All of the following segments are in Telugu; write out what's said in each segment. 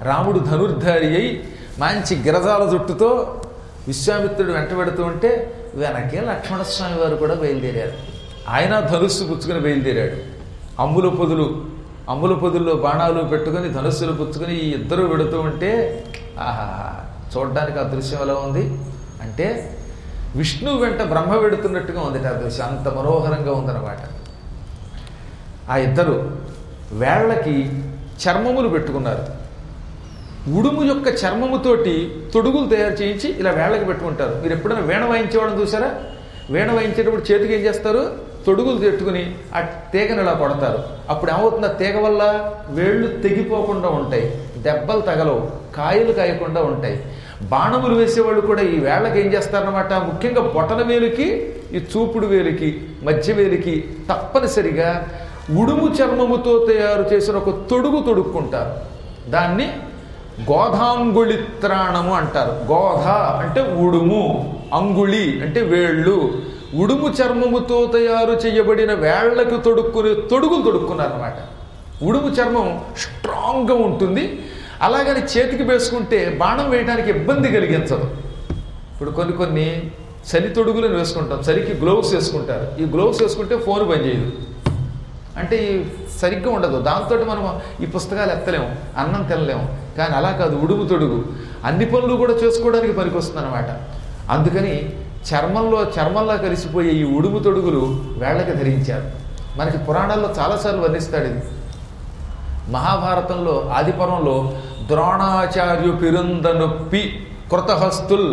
రాముడు ధనుర్ధారి అయి మంచి గిరజాల జుట్టుతో విశ్వామిత్రుడు వెంట పెడుతూ ఉంటే వెనకే లక్ష్మణస్వామి వారు కూడా బయలుదేరారు. ఆయన ధనుస్సు పుచ్చుకుని బయలుదేరాడు. అమ్ముల పొదుల్లో బాణాలు పెట్టుకుని ధనుస్సులు పుచ్చుకుని ఈ ఇద్దరు పెడుతూ ఉంటే ఆహా, చూడడానికి ఆ దృశ్యం ఎలా ఉంది అంటే విష్ణువు వెంట బ్రహ్మ పెడుతున్నట్టుగా ఉంది ఆ దృశ్యం. అంత మనోహరంగా ఉందన్నమాట. ఆ ఇద్దరు వేళ్ళకి చర్మములు పెట్టుకున్నారు. ఉడుము యొక్క చర్మముతోటి తొడుగులు తయారు చేయించి ఇలా వేళ్ళకి పెట్టుకుంటారు. మీరు ఎప్పుడైనా వీణ వాయించేవాళ్ళని చూసారా? వీణ వాయించేటప్పుడు చేతికి ఏం చేస్తారు? తొడుగులు పెట్టుకుని ఆ తీగని ఇలా కొడతారు. అప్పుడు ఏమవుతుంది? ఆ తీగ వల్ల వేళ్ళు తెగిపోకుండా ఉంటాయి, దెబ్బలు తగలవు, కాయలు కాయకుండా ఉంటాయి. బాణములు వేసేవాళ్ళు కూడా ఈ వేళ్ళకి ఏం చేస్తారన్నమాట, ముఖ్యంగా బొటన వేలుకి ఈ చూపుడు వేలికి మధ్య వేలికి తప్పనిసరిగా ఉడుము చర్మముతో తయారు చేసిన ఒక తొడుగు తొడుక్కుంటారు. దాన్ని గోధాంగుళిత్రాణము అంటారు. గోధ అంటే ఉడుము, అంగుళి అంటే వేళ్ళు. ఉడుము చర్మముతో తయారు చేయబడిన వేళ్లకు తొడుక్కుని తొడుగులు తొడుక్కున్నారన్నమాట. ఉడుము చర్మం స్ట్రాంగ్గా ఉంటుంది. అలాగని చేతికి వేసుకుంటే బాణం వేయడానికి ఇబ్బంది కలిగించదు. ఇప్పుడు కొన్ని చలి తొడుగులను వేసుకుంటాం, చలికి గ్లోవ్స్ వేసుకుంటారు. ఈ గ్లోవ్స్ వేసుకుంటే ఫోన్ పనిచేయదు, అంటే సరిగ్గా ఉండదు. దాంతో మనం ఈ పుస్తకాలు ఎత్తలేము, అన్నం తినలేము. కానీ అలా కాదు, ఉడుము తొడుగు అన్ని పనులు కూడా చేసుకోవడానికి పనికొస్తుంది అనమాట. అందుకని చర్మంలో కలిసిపోయే ఈ ఉడుము తొడుగులు వేళ్ళకి ధరించారు. మనకి పురాణాల్లో చాలాసార్లు వర్ణిస్తాడు ఇది. మహాభారతంలో ఆదిపర్వంలో ద్రోణాచార్యు పిరుందనొప్పి కృతహస్తుల్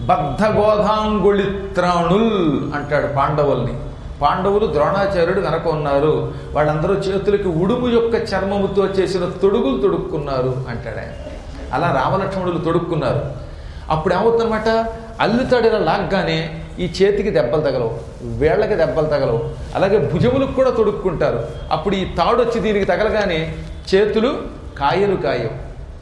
బద్ధగోధాంగుళిత్రాణుల్ అంటాడు పాండవుల్ని. పాండవులు ద్రోణాచార్యుడు వెనక ఉన్నారు, వాళ్ళందరూ చేతులకి ఉడుము యొక్క చర్మముతో చేసిన తొడుగులు తొడుక్కున్నారు అంటాడు ఆయన. అలా రామలక్ష్మణులు తొడుక్కున్నారు. అప్పుడు ఏమవుతుందన్నమాట, అల్లుతాడు ఇలా లాగ్గానే ఈ చేతికి దెబ్బలు తగలవు, వేళ్ళకి దెబ్బలు తగలవు. అలాగే భుజములకు కూడా తొడుక్కుంటారు. అప్పుడు ఈ తాడు వచ్చి దీనికి తగలగానే చేతులు కాయలు కాయవు.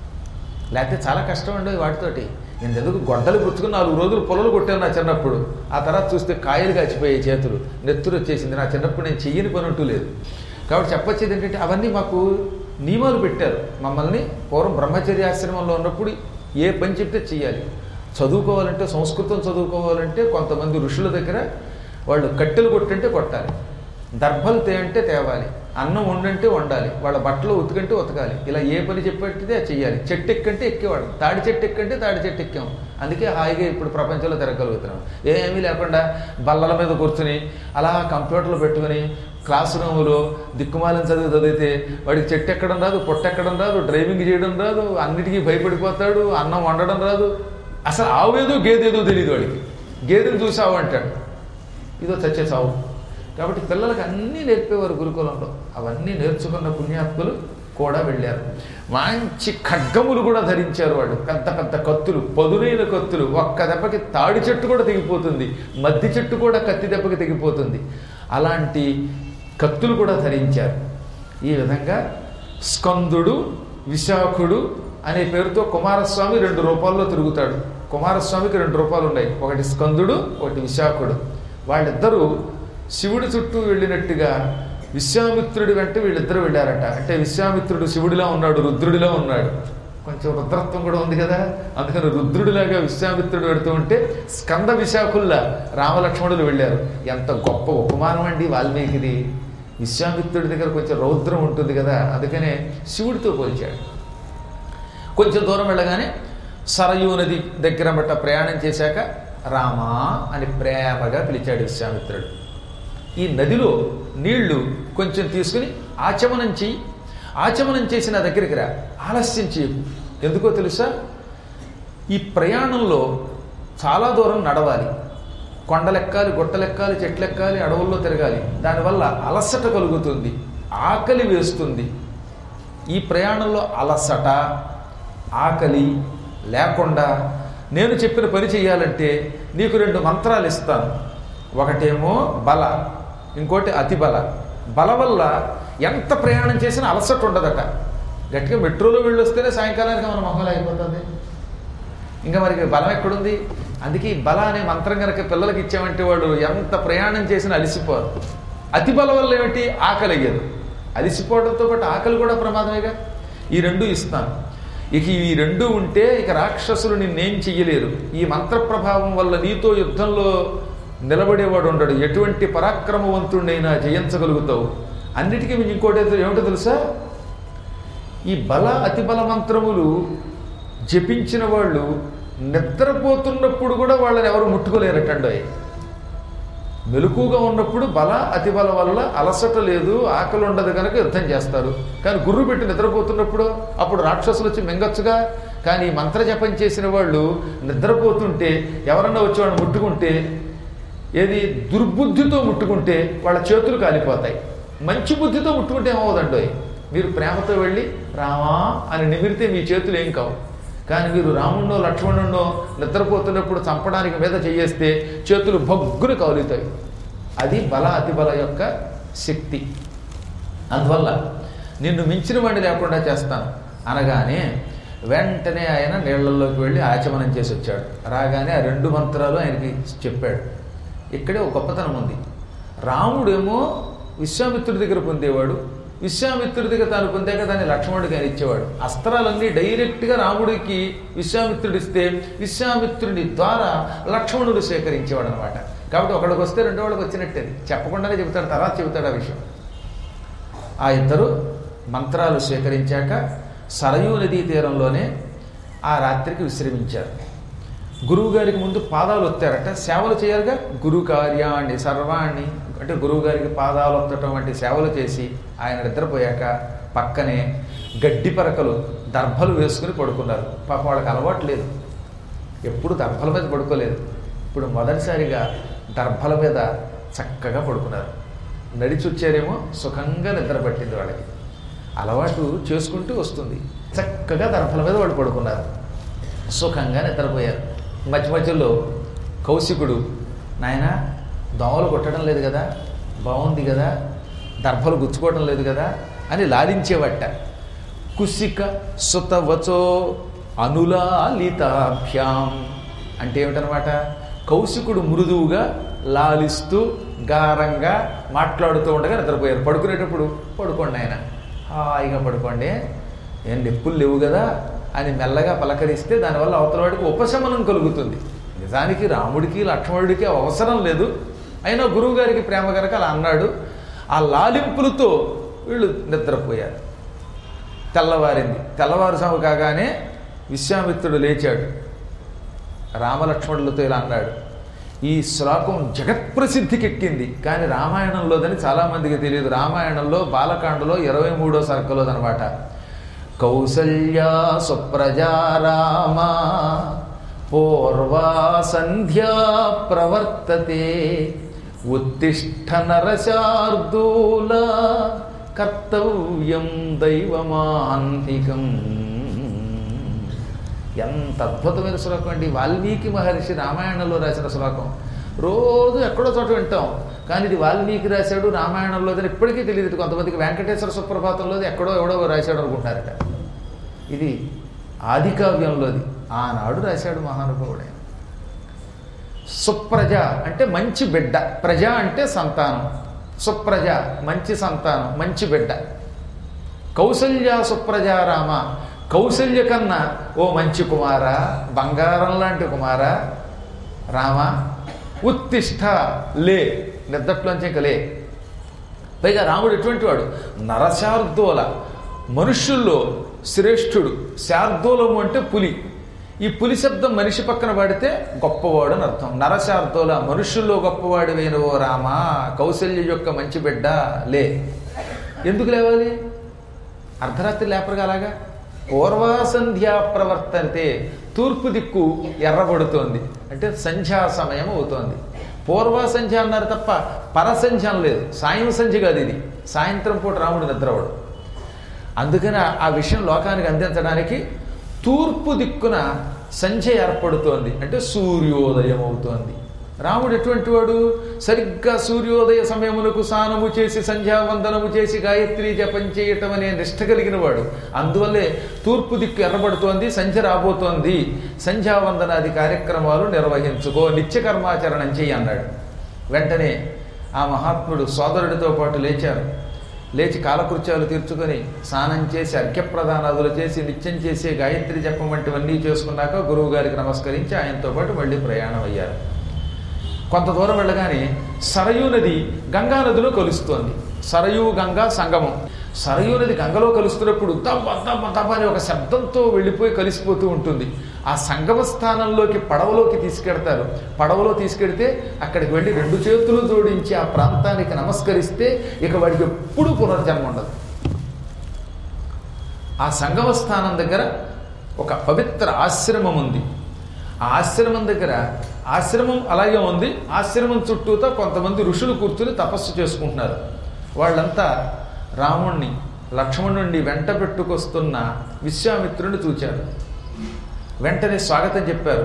లేకపోతే చాలా కష్టం అండి వాటితోటి. ఎందుకు గొడ్డలు పుచ్చుకుని 4 రోజులు పొలలు కొట్టాను నా చిన్నప్పుడు. ఆ తర్వాత చూస్తే కాయలు కాచిపోయాయి, చేతులు నెత్తురు వచ్చేసింది. నా చిన్నప్పుడు నేను చెయ్యని పని అంటూ లేదు. కాబట్టి చెప్పొచ్చేది ఏంటంటే అవన్నీ మాకు నియమాలు పెట్టారు. మమ్మల్ని పూర్వం బ్రహ్మచర్యాశ్రమంలో ఉన్నప్పుడు ఏ పని చెప్తే చెయ్యాలి. చదువుకోవాలంటే, సంస్కృతం చదువుకోవాలంటే కొంతమంది ఋషుల దగ్గర వాళ్ళు కట్టెలు కొట్టంటే కొట్టాలి, దర్భలు తేయంటే తేవాలి, అన్నం వండంటే వండాలి, వాళ్ళ బట్టలు ఉతికంటే ఉతకాలి. ఇలా ఏ పని చెప్పేటిదే చెయ్యాలి. చెట్టు ఎక్కంటే ఎక్కేవాడు, తాడి చెట్టు ఎక్కంటే తాడి చెట్టు ఎక్కాం. అందుకే హాయిగా ఇప్పుడు ప్రపంచంలో తిరగలుగుతున్నాం. ఏమీ లేకుండా బల్లల మీద కూర్చుని అలా కంప్యూటర్లో పెట్టుకుని క్లాస్ రూములో దిక్కుమాలని చదివితే వాడికి చెట్టు ఎక్కడం రాదు, పొట్టెక్కడం రాదు, డ్రైవింగ్ చేయడం రాదు, అన్నిటికీ భయపడిపోతాడు, అన్నం వండడం రాదు. అసలు ఆవేదో గేదేదో తెలియదు వాడికి. గేదెను చూసావు అంటాడు, ఇదో చచ్చే సావు. కాబట్టి పిల్లలకు అన్నీ నేర్పేవారు గురుకులంలో. అవన్నీ నేర్చుకున్న పుణ్యాత్ములు కూడా వెళ్ళారు. మంచి ఖడ్గములు కూడా ధరించారు వాళ్ళు. పెద్ద పెద్ద కత్తులు, పదునైన కత్తులు. ఒక్క దెబ్బకి తాడి చెట్టు కూడా తెగిపోతుంది, మద్ది చెట్టు కూడా కత్తి దెబ్బకి తెగిపోతుంది. అలాంటి కత్తులు కూడా ధరించారు. ఈ విధంగా స్కందుడు, విశాఖుడు అనే పేరుతో కుమారస్వామి 2 రూపాల్లో తిరుగుతాడు. కుమారస్వామికి 2 రూపాలు ఉన్నాయి, ఒకటి స్కందుడు, ఒకటి విశాఖుడు. వాళ్ళిద్దరూ శివుడి చుట్టూ వెళ్ళినట్టుగా విశ్వామిత్రుడి వెంట వీళ్ళిద్దరూ వెళ్ళారట. అంటే విశ్వామిత్రుడు శివుడిలా ఉన్నాడు, రుద్రుడిలా ఉన్నాడు. కొంచెం రుద్రత్వం కూడా ఉంది కదా, అందుకని రుద్రుడిలాగా విశ్వామిత్రుడు పెడుతూ ఉంటే స్కంద విశాఖుల్లా రామలక్ష్మణులు వెళ్ళారు. ఎంత గొప్ప ఉపమానం అండి వాల్మీకిది. విశ్వామిత్రుడి దగ్గర కొంచెం రౌద్రం ఉంటుంది కదా, అందుకనే శివుడితో పోల్చాడు. కొంచెం దూరం వెళ్ళగానే సరయూ నది దగ్గర మట్ట ప్రయాణం చేశాక రామా అని ప్రేమగా పిలిచాడు విశ్వామిత్రుడు. ఈ నదిలో నీళ్లు కొంచెం తీసుకుని ఆచమనం చెయ్యి, ఆచమనం చేసి నా దగ్గరికి రా, ఆలస్యం చేయకు. ఎందుకో తెలుసా, ఈ ప్రయాణంలో చాలా దూరం నడవాలి, కొండలెక్కాలి, గుట్టలెక్కాలి, చెట్లెక్కాలి, అడవుల్లో తిరగాలి. దానివల్ల అలసట కలుగుతుంది, ఆకలి వేస్తుంది. ఈ ప్రయాణంలో అలసట, ఆకలి లేకుండా నేను చెప్పిన పని చేయాలంటే నీకు 2 మంత్రాలు ఇస్తాను. ఒకటేమో బల, ఇంకోటి అతి బల. బల వల్ల ఎంత ప్రయాణం చేసినా అలసట ఉండదట. గట్టిగా మెట్రోలో వెళ్ళొస్తేనే సాయంకాలానికి మన మొహంలో అయిపోతుంది, ఇంకా మరి బలం ఎక్కడుంది? అందుకే ఈ బల అనే మంత్రం కనుక పిల్లలకి ఇచ్చామంటే వాడు ఎంత ప్రయాణం చేసినా అలిసిపోరు. అతి బల వల్ల ఏమిటి? ఆకలి అయ్యేది. అలిసిపోవడంతో పాటు ఆకలి కూడా ప్రమాదమేగా. ఈ 2 ఇస్తాను. ఇక ఈ రెండు ఉంటే ఇక రాక్షసులు నిన్నేం చెయ్యలేరు. ఈ మంత్ర ప్రభావం వల్ల నీతో యుద్ధంలో నిలబడేవాడు ఉండడు. ఎటువంటి పరాక్రమవంతుడినైనా జయించగలుగుతావు. అన్నిటికీ మీకు ఇంకోటి ఏమిటో తెలుసా? ఈ బల అతిబల మంత్రములు జపించిన వాళ్ళు నిద్రపోతున్నప్పుడు కూడా వాళ్ళని ఎవరు ముట్టుకోలేరటండో. మెలకుగా ఉన్నప్పుడు బల అతిబల వల్ల అలసట లేదు, ఆకలి ఉండదు కనుక యుద్ధం చేస్తారు. కానీ గుర్రు పెట్టి నిద్రపోతున్నప్పుడు అప్పుడు రాక్షసులు వచ్చి మింగొచ్చుగా. కానీ మంత్ర జపం చేసిన వాళ్ళు నిద్రపోతుంటే ఎవరన్నా వచ్చి వాళ్ళు ముట్టుకుంటే, ఏది దుర్బుద్ధితో ముట్టుకుంటే వాళ్ళ చేతులు కాలిపోతాయి. మంచి బుద్ధితో ముట్టుకుంటే ఏమవుదండో. మీరు ప్రేమతో వెళ్ళి రామా అని నిమిరితే మీ చేతులు ఏం కావు. కానీ మీరు రాముణ్ణో లక్ష్మణున్నో నిద్రపోతున్నప్పుడు చంపడానికి మీద చేయేస్తే చేతులు భగ్గును కౌలుతాయి. అది బల అతిబల యొక్క శక్తి. అందువల్ల నిన్ను మించిన వాడిని లేకుండా చేస్తాను అనగానే వెంటనే ఆయన నీళ్లలోకి వెళ్ళి ఆచమనం చేసి వచ్చాడు. రాగానే ఆ 2 మంత్రాలు ఆయనకి చెప్పాడు. ఇక్కడే ఒక గొప్పతనం ఉంది. రాముడేమో విశ్వామిత్రుడి దగ్గర పొందేవాడు, విశ్వామిత్రుడి దగ్గర తాను పొందాక దాన్ని లక్ష్మణుడికి ఆయన ఇచ్చేవాడు. అస్త్రాలన్నీ డైరెక్ట్గా రాముడికి విశ్వామిత్రుడిస్తే విశ్వామిత్రుడి ద్వారా లక్ష్మణుడు స్వీకరించేవాడు అనమాట. కాబట్టి ఒకడికి వస్తే రెండో వాళ్ళకి వచ్చినట్టే. చెప్పకుండానే చెబుతాడు, తర్వాత చెబుతాడు ఆ విషయం. ఆ ఇద్దరు మంత్రాలు స్వీకరించాక సరయూ నదీ తీరంలోనే ఆ రాత్రికి విశ్రమించారు. గురువుగారికి ముందు పాదాలు ఒత్తారట. సేవలు చేయాలిగా. గురు కార్యాన్ని సర్వాణి అంటే గురువుగారికి పాదాలు ఒత్తటం వంటి సేవలు చేసి ఆయన నిద్రపోయాక పక్కనే గడ్డి పరకలు దర్భలు వేసుకుని పడుకున్నారు. పాపం వాళ్ళకి అలవాటు లేదు, ఎప్పుడు దర్భల మీద పడుకోలేదు. ఇప్పుడు మొదటిసారిగా దర్భల మీద చక్కగా పడుకున్నారు. నడిచి వచ్చారేమో సుఖంగా నిద్ర పట్టింది వాళ్ళకి. అలవాటు చేసుకుంటూ వస్తుంది. చక్కగా దర్భల మీద వాళ్ళు పడుకున్నారు, సుఖంగా నిద్రపోయారు. మధ్య మధ్యలో కౌశికుడు, నాయన దోమలు కొట్టడం లేదు కదా, బాగుంది కదా, దర్భలు గుచ్చుకోవడం లేదు కదా అని లాలించేవట. కుసిక సుతవచో అనులాలితాభ్యాం అంటే ఏమిటనమాట? కౌశికుడు మృదువుగా లాలిస్తూ గారంగా మాట్లాడుతూ ఉండగా నిద్రపోయారు. పడుకునేటప్పుడు పడుకోండి ఆయన, హాయిగా పడుకోండి, ఏం నొప్పులు లేవు కదా అని మెల్లగా పలకరిస్తే దానివల్ల అవతల వాడికి ఉపశమనం కలుగుతుంది. నిజానికి రాముడికి లక్ష్మణుడికి అవసరం లేదు, అయినా గురువు గారికి ప్రేమ కనుక అలా అన్నాడు. ఆ లాలింపులతో వీళ్ళు నిద్రపోయారు. తెల్లవారింది. తెల్లవారుజాము కాగానే విశ్వామిత్రుడు లేచాడు. రామలక్ష్మణులతో ఇలా అన్నాడు. ఈ శ్లోకం జగత్ప్రసిద్ధికెక్కింది, కానీ రామాయణంలోదని చాలామందికి తెలియదు. రామాయణంలో బాలకాండలో 23వ సర్గలోదనమాట. కౌసల్యా సుప్రజా రామా పూర్వా సంధ్యా ప్రవర్తతే ఉత్తిష్ఠ నరశార్దూల కర్తవ్యం దైవమాన్నికం. ఎంత అద్భుతమైన శ్లోకం అండి! వాల్మీకి మహర్షి రామాయణంలో రాసిన శ్లోకం. రోజు ఎక్కడో చోట వింటాం, కానీ ఇది వాల్మీకి రాశాడు రామాయణంలోది ఇప్పటికీ తెలియదు. కొంతమందికి వెంకటేశ్వర సుప్రభాతంలోది ఎక్కడో ఎవడో రాశాడు అనుకుంటారట. ఇది ఆదికావ్యంలోది, ఆనాడు రాశాడు మహానుభావుడే. సుప్రజ అంటే మంచి బిడ్డ, ప్రజ అంటే సంతానం, సుప్రజ మంచి సంతానం, మంచి బిడ్డ. కౌసల్య సుప్రజా రామ, కౌసల్య కన్నా ఓ మంచి కుమార, బంగారం లాంటి కుమార రామ. ఉత్తిష్ట లే, నిద్రట్లోంచి ఇంక లే. పైగా రాముడు ఎటువంటి వాడు? నరశార్దూల, మనుష్యుల్లో శ్రేష్ఠుడు. శార్దూలము అంటే పులి. ఈ పులి శబ్దం మనిషి పక్కన వాడితే గొప్పవాడు అని అర్థం. నరశార్దూల, మనుష్యుల్లో గొప్పవాడివైన ఓ రామ, కౌసల్య యొక్క మంచి బిడ్డ లే. ఎందుకు లేవాలి? అర్ధరాత్రి లేపరుగా అలాగా. పూర్వాసంధ్యా ప్రవర్తనతే, తూర్పు దిక్కు ఎర్రబడుతోంది అంటే సంధ్యా సమయం అవుతోంది. పూర్వసంధ్య అన్నారు తప్ప పరసంధ్య లేదు. సాయం సంధ్య కాదు ఇది. సాయంత్రం పూట రాముడు నిద్రవడు. అందుకని ఆ విషయం లోకానికి అందించడానికి తూర్పు దిక్కున సంధ్య ఏర్పడుతోంది అంటే సూర్యోదయం అవుతోంది. రాముడు ఎటువంటి వాడు? సరిగ్గా సూర్యోదయ సమయములకు స్నానము చేసి సంధ్యావందనము చేసి గాయత్రీ జపం చేయటం అనే నిష్ఠ కలిగిన వాడు. అందువల్లే తూర్పు దిక్కు ఎర్రబడుతోంది, సంధ్య రాబోతోంది, సంధ్యావందనాది కార్యక్రమాలు నిర్వహించుకో, నిత్యకర్మాచరణం చెయ్యి అన్నాడు. వెంటనే ఆ మహాత్ముడు సోదరుడితో పాటు లేచారు. లేచి కాలకృత్యాలు తీర్చుకొని స్నానం చేసి అర్ఘ్యప్రదానాదులు చేసి నిత్యం చేసే గాయత్రి జపం వంటివన్నీ చేసుకున్నాక గురువు గారికి నమస్కరించి ఆయనతో పాటు మళ్ళీ ప్రయాణం అయ్యారు. కొంత దూరం వెళ్ళగానే సరయూ నది గంగా నదిలో కలుస్తోంది. సరయూ గంగా సంగమం. సరయూ నది గంగలో కలుస్తున్నప్పుడు దబ్బ దబ్బ దబ్బ అని ఒక శబ్దంతో వెళ్ళిపోయి కలిసిపోతూ ఉంటుంది. ఆ సంగమ స్థానంలోకి పడవలోకి తీసుకెడతారు. పడవలో తీసుకెడితే అక్కడికి వెళ్ళి 2 చేతులు జోడించి ఆ ప్రాంతానికి నమస్కరిస్తే ఇక వాడికి ఎప్పుడూ పునర్జన్మ ఉండదు. ఆ సంగమ స్థానం దగ్గర ఒక పవిత్ర ఆశ్రమం ఉంది. ఆ ఆశ్రమం దగ్గర ఆశ్రమం అలాగే ఉంది. ఆశ్రమం చుట్టూతో కొంతమంది ఋషులు కూర్చుని తపస్సు చేసుకుంటున్నారు. వాళ్ళంతా రాముణ్ణి లక్ష్మణుణ్ణి వెంట పెట్టుకొస్తున్న విశ్వామిత్రుడిని చూచారు. వెంటనే స్వాగతం చెప్పారు.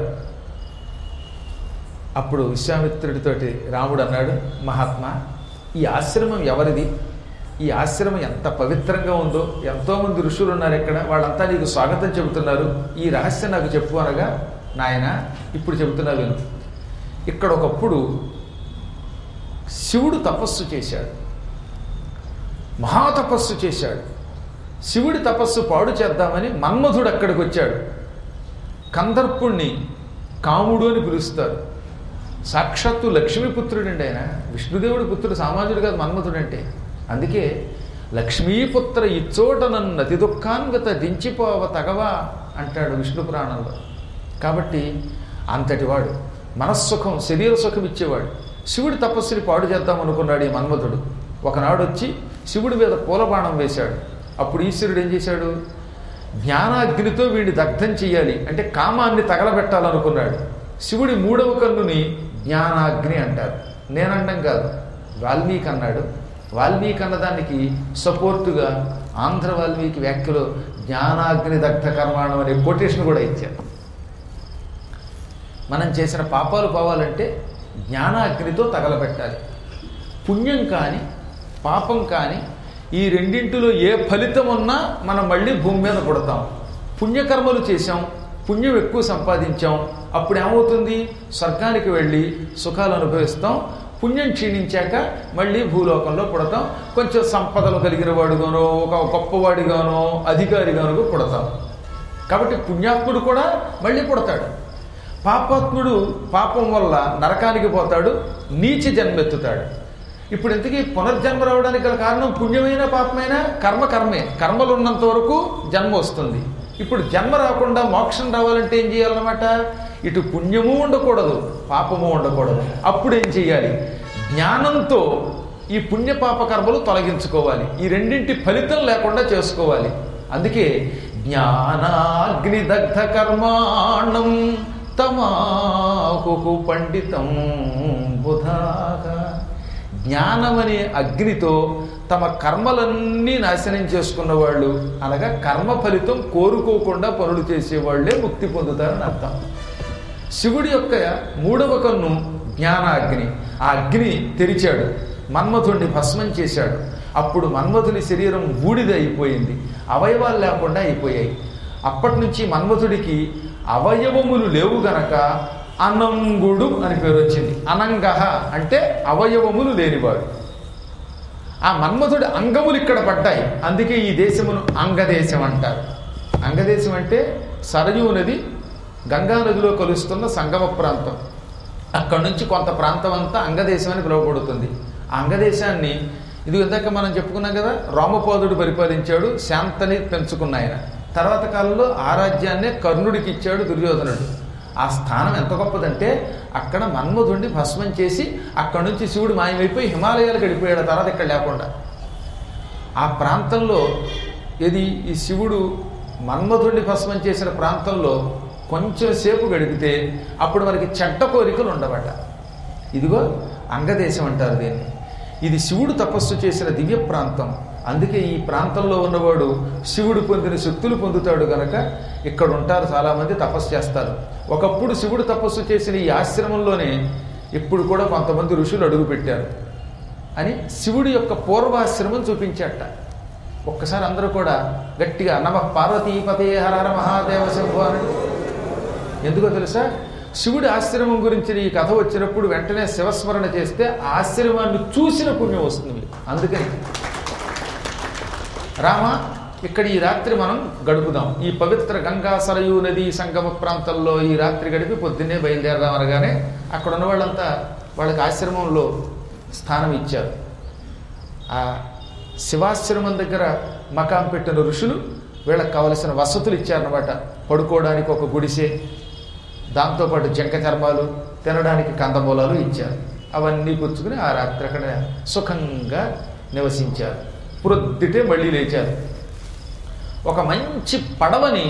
అప్పుడు విశ్వామిత్రుడితోటి రాముడు అన్నాడు, మహాత్మా, ఈ ఆశ్రమం ఎవరిది? ఈ ఆశ్రమం ఎంత పవిత్రంగా ఉందో, ఎంతోమంది ఋషులు ఉన్నారు ఇక్కడ, వాళ్ళంతా నీకు స్వాగతం చెబుతున్నారు. ఈ రహస్యం నాకు చెప్పు అనగా, నాయన ఇప్పుడు చెబుతున్నా విను. ఇక్కడ ఒకప్పుడు శివుడు తపస్సు చేశాడు, మహాతపస్సు చేశాడు. శివుడి తపస్సు పాడు చేద్దామని మన్మధుడు అక్కడికి వచ్చాడు. కందర్పుణ్ణి కాముడు అని పిలుస్తారు. సాక్షాత్తు లక్ష్మీపుత్రుడండి ఆయన. విష్ణుదేవుడి పుత్రుడు, సామాన్యుడు కాదు మన్మధుడంటే. అందుకే లక్ష్మీపుత్ర ఇచ్చోట నన్ను అతి దుఃఖాన్గత దించిపోవ తగవా అంటాడు విష్ణు పురాణంలో. కాబట్టి అంతటివాడు, మనస్సుఖం శరీర సుఖం ఇచ్చేవాడు. శివుడి తపస్సుని పాడు చేద్దాం అనుకున్నాడు ఈ మన్మధుడు. ఒకనాడు వచ్చి శివుడి మీద పూలబాణం వేశాడు. అప్పుడు ఈశ్వరుడు ఏం చేశాడు? జ్ఞానాగ్నితో వీడిని దగ్ధం చెయ్యాలి అంటే కామాన్ని తగలబెట్టాలనుకున్నాడు. శివుడి 3వ కన్నుని జ్ఞానాగ్ని అంటారు. నేనండం కాదు, వాల్మీకి అన్నాడు. వాల్మీకి అన్నదానికి సపోర్టుగా ఆంధ్ర వాల్మీకి వ్యాఖ్యలో జ్ఞానాగ్ని దగ్ధ కర్మాణం అనే కొటేషన్ కూడా ఇచ్చారు. మనం చేసిన పాపాలు పోవాలంటే జ్ఞానాగ్నితో తగలబెట్టాలి. పుణ్యం కానీ పాపం కానీ ఈ రెండింటిలో ఏ ఫలితం ఉన్నా మనం మళ్ళీ భూమి మీద పుడతాం. పుణ్యకర్మలు చేశాం, పుణ్యం ఎక్కువ సంపాదించాం, అప్పుడు ఏమవుతుంది? స్వర్గానికి వెళ్ళి సుఖాలు అనుభవిస్తాం. పుణ్యం క్షీణించాక మళ్ళీ భూలోకంలో పుడతాం. కొంచెం సంపదలు కలిగిన వాడుగానో, ఒక గొప్పవాడిగానో, అధికారిగానో పుడతాం. కాబట్టి పుణ్యాత్ముడు కూడా మళ్ళీ పుడతాడు. పాపాత్ముడు పాపం వల్ల నరకానికి పోతాడు, నీచ జన్మెత్తుతాడు. ఇప్పుడు ఇంతకీ పునర్జన్మ రావడానికి గల కారణం పుణ్యమైన పాపమైనా కర్మే. కర్మలు ఉన్నంత వరకు జన్మ వస్తుంది. ఇప్పుడు జన్మ రాకుండా మోక్షం రావాలంటే ఏం చేయాలన్నమాట? ఇటు పుణ్యము ఉండకూడదు, పాపము ఉండకూడదు. అప్పుడు ఏం చేయాలి? జ్ఞానంతో ఈ పుణ్యపాప కర్మలు తొలగించుకోవాలి. ఈ రెండింటి ఫలితం లేకుండా చేసుకోవాలి. అందుకే జ్ఞానాగ్నిదగ్ధ కర్మాణం తమాహు పండితం బుధాగా. జ్ఞానమనే అగ్నితో తమ కర్మలన్నీ నాశనం చేసుకున్న వాళ్ళు, అనగా కర్మ ఫలితం కోరుకోకుండా పనులు చేసేవాళ్లే ముక్తి పొందుతారని అర్థం. శివుడి యొక్క 3వ కన్ను జ్ఞానాగ్ని. ఆ అగ్ని తెరిచాడు, మన్మధుడిని భస్మం చేశాడు. అప్పుడు మన్మధుని శరీరం బూడిద అయిపోయింది, అవయవాలు లేకుండా అయిపోయాయి. అప్పటి నుంచి మన్మధుడికి అవయవములు లేవు గనక అనంగుడు అని పేరు వచ్చింది. అనంగహ అంటే అవయవములు లేనివాడు. ఆ మన్మధుడి అంగములు ఇక్కడ పడ్డాయి. అందుకే ఈ దేశమును అంగదేశం అంటారు. అంగదేశం అంటే సరయూ నది గంగా నదిలో కలుస్తున్న సంగమ ప్రాంతం. అక్కడి నుంచి కొంత ప్రాంతం అంతా అంగదేశం అని పిలువబడుతుంది. ఆ అంగదేశాన్ని ఇది ఇందాక మనం చెప్పుకున్నాం కదా, రామపాదుడు పరిపాలించాడు, శాంతని పెంచుకున్న ఆయన. తర్వాత కాలంలో ఆ రాజ్యాన్నే కర్ణుడికి ఇచ్చాడు దుర్యోధనుడు. ఆ స్థానం ఎంత గొప్పదంటే అక్కడ మన్మధుడిని భస్మం చేసి అక్కడి నుంచి శివుడు మాయమైపోయి హిమాలయాలకు వెళ్ళిపోయాడు. తర్వాత ఇక్కడ లేకుండా ఆ ప్రాంతంలో ఈ శివుడు మన్మధుడిని భస్మం చేసిన ప్రాంతంలో కొంచెం సేపు గడిపితే అప్పుడు మనకి చెడ్డ కోరికలు ఉండవట. ఇదిగో అంగదేశం అంటారు దీన్ని. ఇది శివుడు తపస్సు చేసిన దివ్య ప్రాంతం. అందుకే ఈ ప్రాంతంలో ఉన్నవాడు శివుడు పొందిన శక్తులు పొందుతాడు గనక ఇక్కడ ఉంటారు, చాలామంది తపస్సు చేస్తారు. ఒకప్పుడు శివుడు తపస్సు చేసిన ఈ ఆశ్రమంలోనే ఇప్పుడు కూడా కొంతమంది ఋషులు అడుగు పెట్టారు అని శివుడి యొక్క పూర్వాశ్రమం చూపించట. ఒక్కసారి అందరూ కూడా గట్టిగా నమః పార్వతీపతే హర హర మహాదేవ శంభో అని. ఎందుకో తెలుసా? శివుడి ఆశ్రమం గురించి ఈ కథ వచ్చినప్పుడు వెంటనే శివస్మరణ చేస్తే ఆ ఆశ్రమాన్ని చూసిన పుణ్యం వస్తుంది మీకు. అందుకని రామ ఇక్కడ ఈ రాత్రి మనం గడుపుదాం, ఈ పవిత్ర గంగా సరయూ నదీ సంగమ ప్రాంతంలో ఈ రాత్రి గడిపి పొద్దున్నే బయలుదేరదాం అనగానే అక్కడ ఉన్న వాళ్ళంతా వాళ్ళకి ఆశ్రమంలో స్థానం ఇచ్చారు. ఆ శివాశ్రమం దగ్గర మకాం పెట్టిన ఋషులు వీళ్ళకి కావలసిన వసతులు ఇచ్చారన్నమాట. పడుకోవడానికి ఒక గుడిసె, దాంతోపాటు జంక చర్మాలు, తినడానికి కందమూలాలు ఇచ్చారు. అవన్నీ పుచ్చుకుని ఆ రాత్రి అక్కడ సుఖంగా నివసించారు. ప్రొద్దుటే మళ్ళీ లేచారు. ఒక మంచి పడవని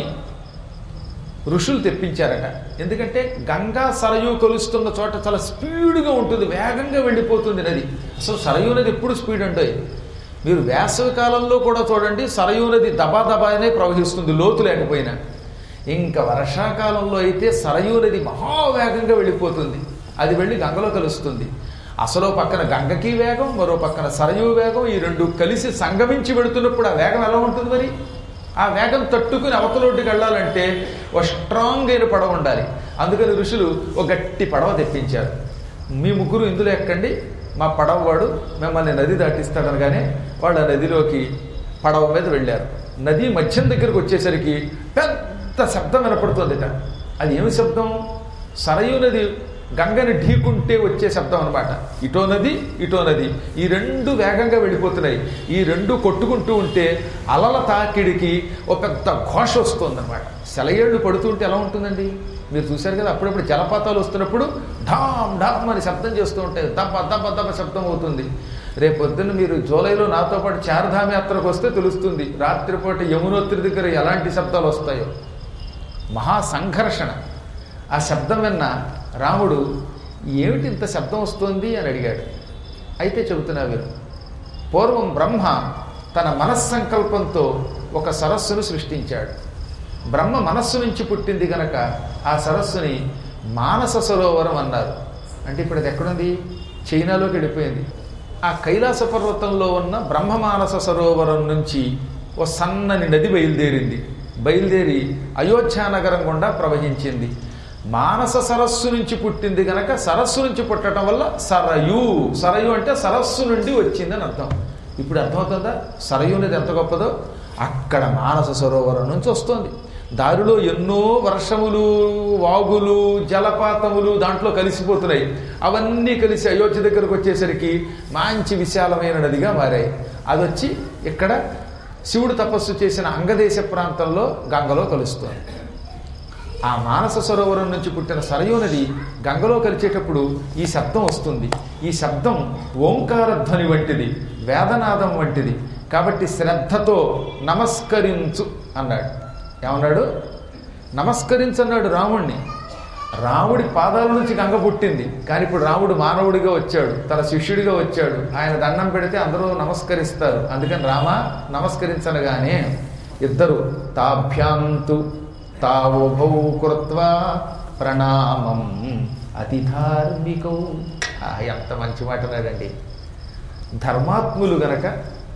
ఋషులు తెప్పించారట. ఎందుకంటే గంగా సరయూ కలుస్తున్న చోట చాలా స్పీడ్గా ఉంటుంది, వేగంగా వెళ్ళిపోతుంది నది. అసలు సరయూ నది ఎప్పుడు స్పీడ్ అంటే, మీరు వేసవి కాలంలో కూడా చూడండి సరయూ నది దబాదబానే ప్రవహిస్తుంది లోతు లేకపోయినా. ఇంకా వర్షాకాలంలో అయితే సరయూ నది మహావేగంగా వెళ్ళిపోతుంది, అది వెళ్ళి గంగలో కలుస్తుంది. అసలు పక్కన గంగకి వేగం, మరో పక్కన సరయూ వేగం, ఈ రెండు కలిసి సంగమించి వెళుతున్నప్పుడు ఆ వేగం ఎలా ఉంటుంది మరి? ఆ వేగం తట్టుకుని అవతలోటికి వెళ్ళాలంటే ఒక స్ట్రాంగ్ అయిన పడవ ఉండాలి. అందుకని ఋషులు ఒక గట్టి పడవ తెప్పించారు. మీ ముగ్గురు ఇందులో ఎక్కండి, మా పడవ వాడు మిమ్మల్ని నది దాటిస్తాడనగానే వాళ్ళు ఆ నదిలోకి పడవ మీద వెళ్ళారు. నది మధ్యం దగ్గరకు వచ్చేసరికి పెద్ద శబ్దం వినపడుతుందిట. అది ఏమి శబ్దం? సరయూ నది గంగని ఢీకుంటే వచ్చే శబ్దం అనమాట. ఇటో నది ఇటో నది, ఈ రెండు వేగంగా వెళ్ళిపోతున్నాయి. ఈ రెండు కొట్టుకుంటూ ఉంటే అలల తాకిడికి ఒక పెద్ద ఘోష వస్తుందన్నమాట. సెలయేళ్ళు పడుతుంటే ఎలా ఉంటుందండి? మీరు చూశారు కదా, అప్పుడప్పుడు జలపాతాలు వస్తున్నప్పుడు ఢామ్ ఢామ్ అని శబ్దం చేస్తూ ఉంటాయి, దబ్బ దబ్బ దబ్బ శబ్దం అవుతుంది. రేపొద్దున్న మీరు జూలైలో నాతో పాటు చార్ధామ్ యాత్రకు వస్తే తెలుస్తుంది రాత్రిపూట యమునోత్రి దగ్గర ఎలాంటి శబ్దాలు వస్తాయో. మహా సంఘర్షణ. ఆ శబ్దం విన్న రాముడు ఏమిటి ఇంత శబ్దం వస్తుంది అని అడిగాడు. అయితే చెబుతున్నా వీరు, పూర్వం బ్రహ్మ తన మనస్సంకల్పంతో ఒక సరస్సును సృష్టించాడు. బ్రహ్మ మనస్సు నుంచి పుట్టింది కనుక ఆ సరస్సుని మానస సరోవరం అన్నారు. అంటే ఇప్పుడు అది ఎక్కడుంది? చైనాలోకి వెళ్ళిపోయింది. ఆ కైలాస పర్వతంలో ఉన్న బ్రహ్మమానస సరోవరం నుంచి ఓ సన్నని నది బయలుదేరి అయోధ్యానగరం గుండా ప్రవహించింది. మానస సరస్సు నుంచి పుట్టింది గనక సరస్సు నుంచి పుట్టడం వల్ల సరయు అంటే సరస్సు నుండి వచ్చిందని అర్థం. ఇప్పుడు అర్థమవుతుందా సరయు నది ఎంత గొప్పదో? అక్కడ మానస సరోవరం నుంచి వస్తుంది. దారిలో ఎన్నో వర్షములు, వాగులు, జలపాతములు దాంట్లో కలిసిపోతున్నాయి. అవన్నీ కలిసి అయోధ్య దగ్గరకు వచ్చేసరికి మంచి విశాలమైన నదిగా మారాయి. అది వచ్చి ఇక్కడ శివుడు తపస్సు చేసిన అంగదేశ ప్రాంతంలో గంగలో కలుస్తుంది. ఆ మానస సరోవరం నుంచి పుట్టిన సరయూ నది గంగలో కలిసేటప్పుడు ఈ శబ్దం వస్తుంది. ఈ శబ్దం ఓంకార ధ్వని వంటిది, వేదనాదం వంటిది. కాబట్టి శ్రద్ధతో నమస్కరించు అన్నాడు. ఏమన్నాడు? నమస్కరించు అన్నాడు రాముణ్ణి. రాముడి పాదాల నుంచి గంగ పుట్టింది, కానీ ఇప్పుడు రాముడు మానవుడిగా వచ్చాడు, తన శిష్యుడిగా వచ్చాడు. ఆయన దండం పెడితే అందరూ నమస్కరిస్తారు. అందుకని రామ నమస్కరించనగానే ఇద్దరు తాభ్యాంతు తావోభౌ కృత్వా ప్రణామం అతిధార్మికౌ. ఎంత మంచి మాట లేదండి. ధర్మాత్ములు గనక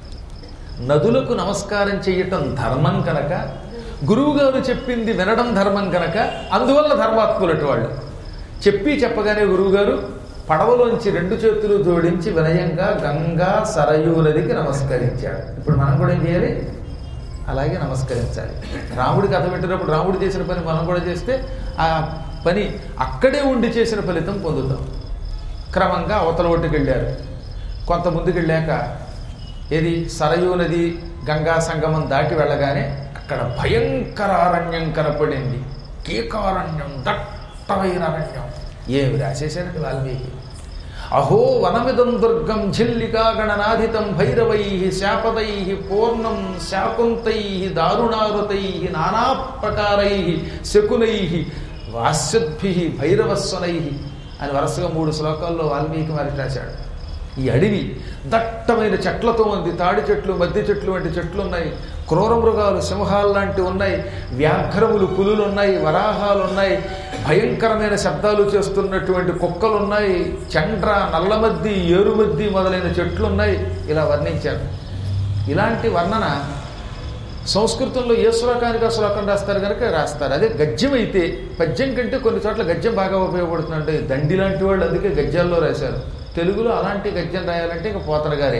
నదులకు నమస్కారం చేయటం ధర్మం కనుక, గురువుగారు చెప్పింది వినడం ధర్మం కనుక, అందువల్ల ధర్మాత్ములటి వాళ్ళు. చెప్పగానే గురువుగారు పడవలోంచి రెండు చేతులు జోడించి వినయంగా గంగా సరయూ నదికి నమస్కరించాడు. ఇప్పుడు మనం కూడా ఏం చేయాలి? అలాగే నమస్కరించాలి. రాముడి కథ పెట్టినప్పుడు రాముడు చేసిన పని మనం కూడా చేస్తే ఆ పని అక్కడే ఉండి చేసిన ఫలితం పొందుతాం. క్రమంగా అవతల ఒడ్డుకి వెళ్ళారు. కొంత ముందుకు వెళ్ళాక ఏది సరయూ నది గంగా సంగమం దాటి వెళ్ళగానే అక్కడ భయంకర అరణ్యం కనపడింది. కీకారణ్యం, దట్టమైన అరణ్యం. ఏమి రాసేశారంటే వాల్మీకి. అహో వనమిదం దుర్గం ఝిల్లికా గణనాధితం భైరవై శాపదై పూర్ణం శాకుంతై దారుణారుతై నానా ప్రకారై శకునై వాస్యద్భి భైరవస్వనై అని వరుసగా 3 శ్లోకాల్లో వాల్మీకి మరి రాశాడు. ఈ అడవి దట్టమైన చెట్లతో ఉంది. తాడి చెట్లు, మద్ది చెట్లు వంటి చెట్లు ఉన్నాయి. క్రూర మృగాలు, సింహాలు లాంటివి ఉన్నాయి. వ్యాఘ్రములు, పులులు ఉన్నాయి. వరాహాలు ఉన్నాయి. భయంకరమైన శబ్దాలు చేస్తున్నటువంటి కుక్కలు ఉన్నాయి. చండ్ర, నల్లమద్ది, ఏరుమద్ది మొదలైన చెట్లు ఉన్నాయి. ఇలా వర్ణించారు. ఇలాంటి వర్ణన సంస్కృతంలో ఏ శ్లోకానికి ఆ శ్లోకం రాస్తారు కనుక రాస్తారు. అదే గద్యం అయితే, పద్యం కంటే కొన్ని చోట్ల గద్యం బాగా ఉపయోగపడుతుందంటే దండి లాంటి వాళ్ళు అందుకే గద్యాల్లో రాశారు. తెలుగులో అలాంటి గద్యం రాయాలంటే ఇక పోతన గారే.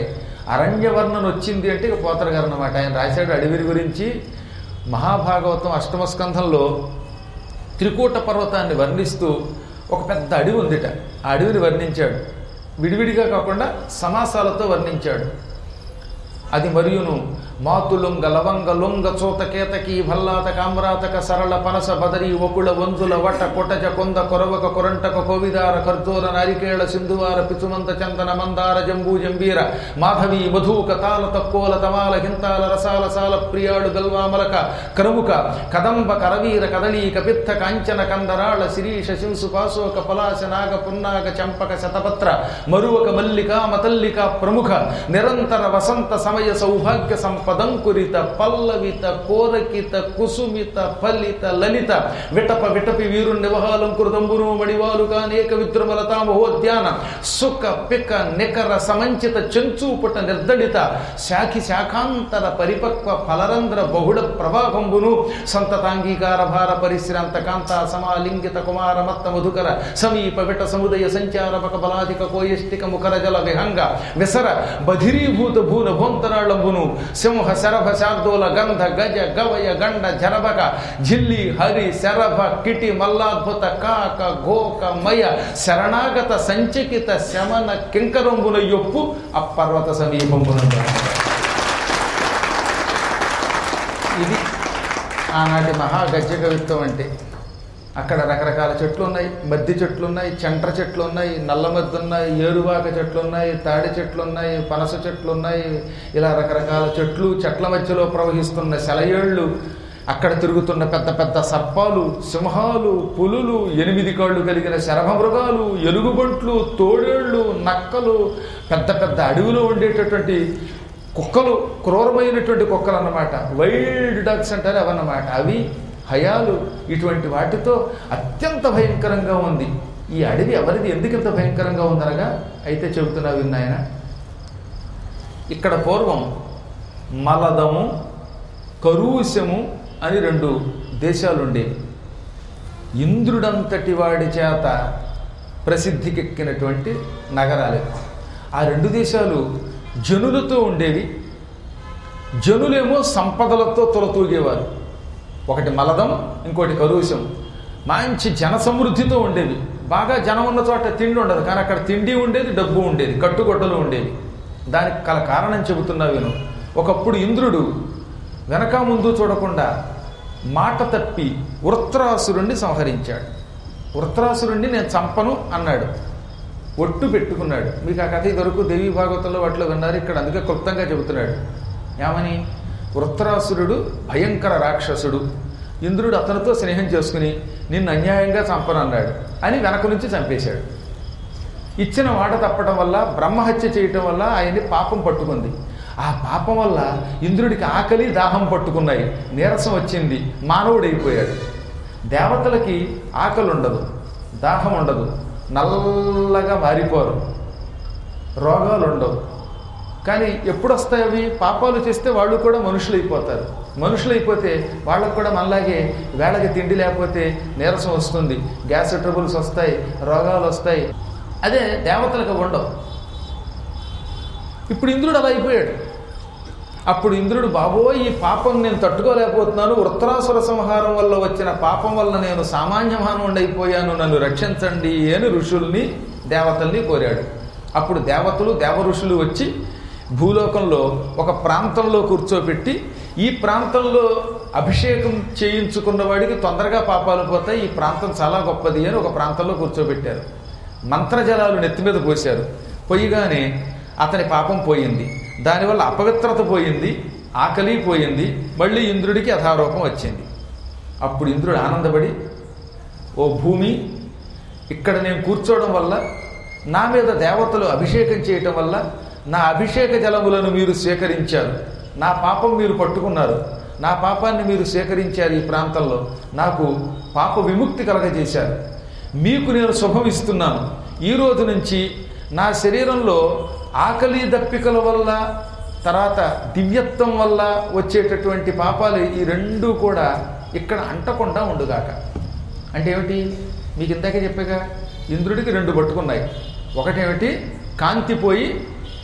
అరణ్యవర్ణన వచ్చింది అంటే ఇక పోతన గారు అన్నమాట. ఆయన రాశాడు అడవి గురించి. మహాభాగవతం 8వ స్కంధంలో త్రికూట పర్వతాన్ని వర్ణిస్తూ ఒక పెద్ద అడవి ఉందిట. ఆ అడవిని వర్ణించాడు. విడివిడిగా కాకుండా సమాసాలతో వర్ణించాడు. అది మరియును మాతులుంగ లవంగ లొంగ చోతకేతకి భల్లాత కామ్రాతక సరళ పనస బదరి ఒకుళ వంతుల వట కొటజ కొంద కొరవక కొరంటక కోవిదార కర్జూర నారికేళ సింధువార పిచుమంత చందన మందార జంబూ జంబీర మాధవి మధుక తాల తక్కోల తమాల హింతాల రసాల సాల ప్రియాడు గల్వామలక కరుముక కదంబ కరవీర కదళీ కపిత్త కాంచన కందరాళ శిరీష శింసు పాశోక పలాశ నాగ పున్నాగ చంపక శతపత్ర మరువక మల్లిక మతల్లిక ప్రముఖ నిరంతర వసంత సమయ సౌభాగ్య సంపదంకురిత పల్లవిత కోరకిత కుసుమిత ఫలిత లలిత విటప విటపి వీరు నివహాలంకృతంబును మడివాలుగా అనేక విద్రుమలతా మహోద్యాన సుఖ పిక నికర సమంచిత చెంచూపుట నిర్దడిత శాఖి శాఖాంతర పరిపక్వ ఫలరంధ్ర బహుళ ప్రవాహంబును సంతతాంగీకార భార పరిశ్రాంత కాంత సమాలింగిత కుమార మత్త మధుకర సమీప విట సముదయ సంచారపక బలాధిక కోయష్టిక ముఖర జల విహంగ విసర బధిరీభూత భూన భోంతరాళంబును సింహ శరభ శార్దూల గంధ గజ గవయ గండ జరభక జిల్లి హరి శరభ కిటి మల్లాద్భుత కాక గోక మయ శరణాగత సంచకిత శమన కింకరంబున యొప్పు అపర్వత సమీపంబున. ఇది ఆనాటి మహాగజ్జ కవిత్వం అంటే. అక్కడ రకరకాల చెట్లు ఉన్నాయి. మద్ది చెట్లు ఉన్నాయి, చంట్ర చెట్లు ఉన్నాయి, నల్లమద్ది ఉన్నాయి, ఏరువాక చెట్లు ఉన్నాయి, తాడి చెట్లు ఉన్నాయి, పనస చెట్లు ఉన్నాయి. ఇలా రకరకాల చెట్ల మధ్యలో ప్రవహిస్తున్న సెలయేళ్ళు, అక్కడ తిరుగుతున్న పెద్ద పెద్ద సర్పాలు, సింహాలు, పులులు, 8 కాళ్ళు కలిగిన శరభమృగాలు, ఎలుగుబంట్లు, తోడేళ్ళు, నక్కలు, పెద్ద పెద్ద అడవిలో ఉండేటటువంటి కుక్కలు, క్రూరమైనటువంటి కుక్కలు అన్నమాట. వైల్డ్ డాగ్స్ అంటారు అవన్నమాట. అవి హయాలు, ఇటువంటి వాటితో అత్యంత భయంకరంగా ఉంది ఈ అడవి. ఎవరిది ఎందుకు ఇంత భయంకరంగా ఉందనగా అయితే చెబుతున్నా విన్నాయన. ఇక్కడ పూర్వం మలదము, కరూసము అని 2 దేశాలు ఉండేవి. ఇంద్రుడంతటి వాడి చేత ప్రసిద్ధికెక్కినటువంటి నగరాలు. ఆ 2 దేశాలు జనులతో ఉండేవి. జనులేమో సంపదలతో తొలతూగేవారు. ఒకటి మలదం, ఇంకోటి కరూసం. మంచి జన సమృద్ధితో ఉండేవి. బాగా జనం ఉన్న చోట తిండి ఉండదు, కానీ అక్కడ తిండి ఉండేది, డబ్బు ఉండేది, కట్టుగొడ్డలు ఉండేవి. దానికి కల కారణం చెబుతున్నా విను. ఒకప్పుడు ఇంద్రుడు వెనక ముందు చూడకుండా మాట తప్పి వృత్రాసురుణ్ణి సంహరించాడు. వృత్రాసురుణ్ణి నేను చంపను అన్నాడు. ఒట్టు పెట్టుకున్నాడు. మీకు ఆ కథ ఇదివరకు దేవీ భాగవతంలో వాటిలో విన్నారు. ఇక్కడ అందుకే క్లుప్తంగా చెబుతున్నాడు. ఏమని? వృత్రాసురుడు భయంకర రాక్షసుడు. ఇంద్రుడు అతనితో స్నేహం చేసుకుని నిన్ను అన్యాయంగా చంపనన్నాడు అని వెనక నుంచి చంపేశాడు. ఇచ్చిన మాట తప్పడం వల్ల, బ్రహ్మహత్య చేయటం వల్ల ఆయన్ని పాపం పట్టుకుంది. ఆ పాపం వల్ల ఇంద్రుడికి ఆకలి, దాహం పట్టుకున్నాయి. నీరసం వచ్చింది, మానవుడైపోయాడు. దేవతలకి ఆకలి ఉండదు, దాహం ఉండదు, నల్లగా మారిపోరు, రోగాలు ఉండవు. కానీ ఎప్పుడు వస్తాయి అవి? పాపాలు చేస్తే వాళ్ళు కూడా మనుషులైపోతారు. మనుషులైపోతే వాళ్ళకు కూడా మనలాగే వేళకి తిండి లేకపోతే నీరసం వస్తుంది, గ్యాస్ ట్రబుల్స్ వస్తాయి, రోగాలు వస్తాయి. అదే దేవతలకు ఉండవు. ఇప్పుడు ఇంద్రుడు అలా అయిపోయాడు. అప్పుడు ఇంద్రుడు, బాబోయ్ ఈ పాపం నేను తట్టుకోలేకపోతున్నాను, వృత్రాసుర సంహారం వల్ల వచ్చిన పాపం వల్ల నేను సామాన్య మానవుడిని అయిపోయాను, నన్ను రక్షించండి అని ఋషుల్ని, దేవతల్ని కోరాడు. అప్పుడు దేవతలు, దేవ ఋషులు వచ్చి భూలోకంలో ఒక ప్రాంతంలో కూర్చోబెట్టి, ఈ ప్రాంతంలో అభిషేకం చేయించుకున్న వాడికి తొందరగా పాపాలు పోతాయి, ఈ ప్రాంతం చాలా గొప్పది అని ఒక ప్రాంతంలో కూర్చోబెట్టారు. మంత్రజలాలు నెత్తి మీద పోశారు. పోయిగానే అతని పాపం పోయింది. దానివల్ల అపవిత్రత పోయింది, ఆకలి పోయింది, మళ్ళీ ఇంద్రుడికి యథారూపం వచ్చింది. అప్పుడు ఇంద్రుడు ఆనందపడి, ఓ భూమి, ఇక్కడ నేను కూర్చోవడం వల్ల, నా మీద దేవతలు అభిషేకం చేయటం వల్ల నా అభిషేక జలములను మీరు స్వీకరించారు, నా పాపం మీరు పట్టుకున్నారు, నా పాపాన్ని మీరు స్వీకరించారు, ఈ ప్రాంతంలో నాకు పాప విముక్తి కలగజేశారు, మీకు నేను శుభం ఇస్తున్నాను. ఈ రోజు నుంచి నా శరీరంలో ఆకలి దప్పికల వల్ల, తర్వాత దివ్యత్వం వల్ల వచ్చేటటువంటి పాపాలు ఈ 2 కూడా ఇక్కడ అంటకుండా ఉండుగాక. అంటే ఏమిటి? మీకు ఇందాకే చెప్పాగా, ఇంద్రుడికి 2 పట్టుకున్నాయి. ఒకటేమిటి? కాంతి పోయి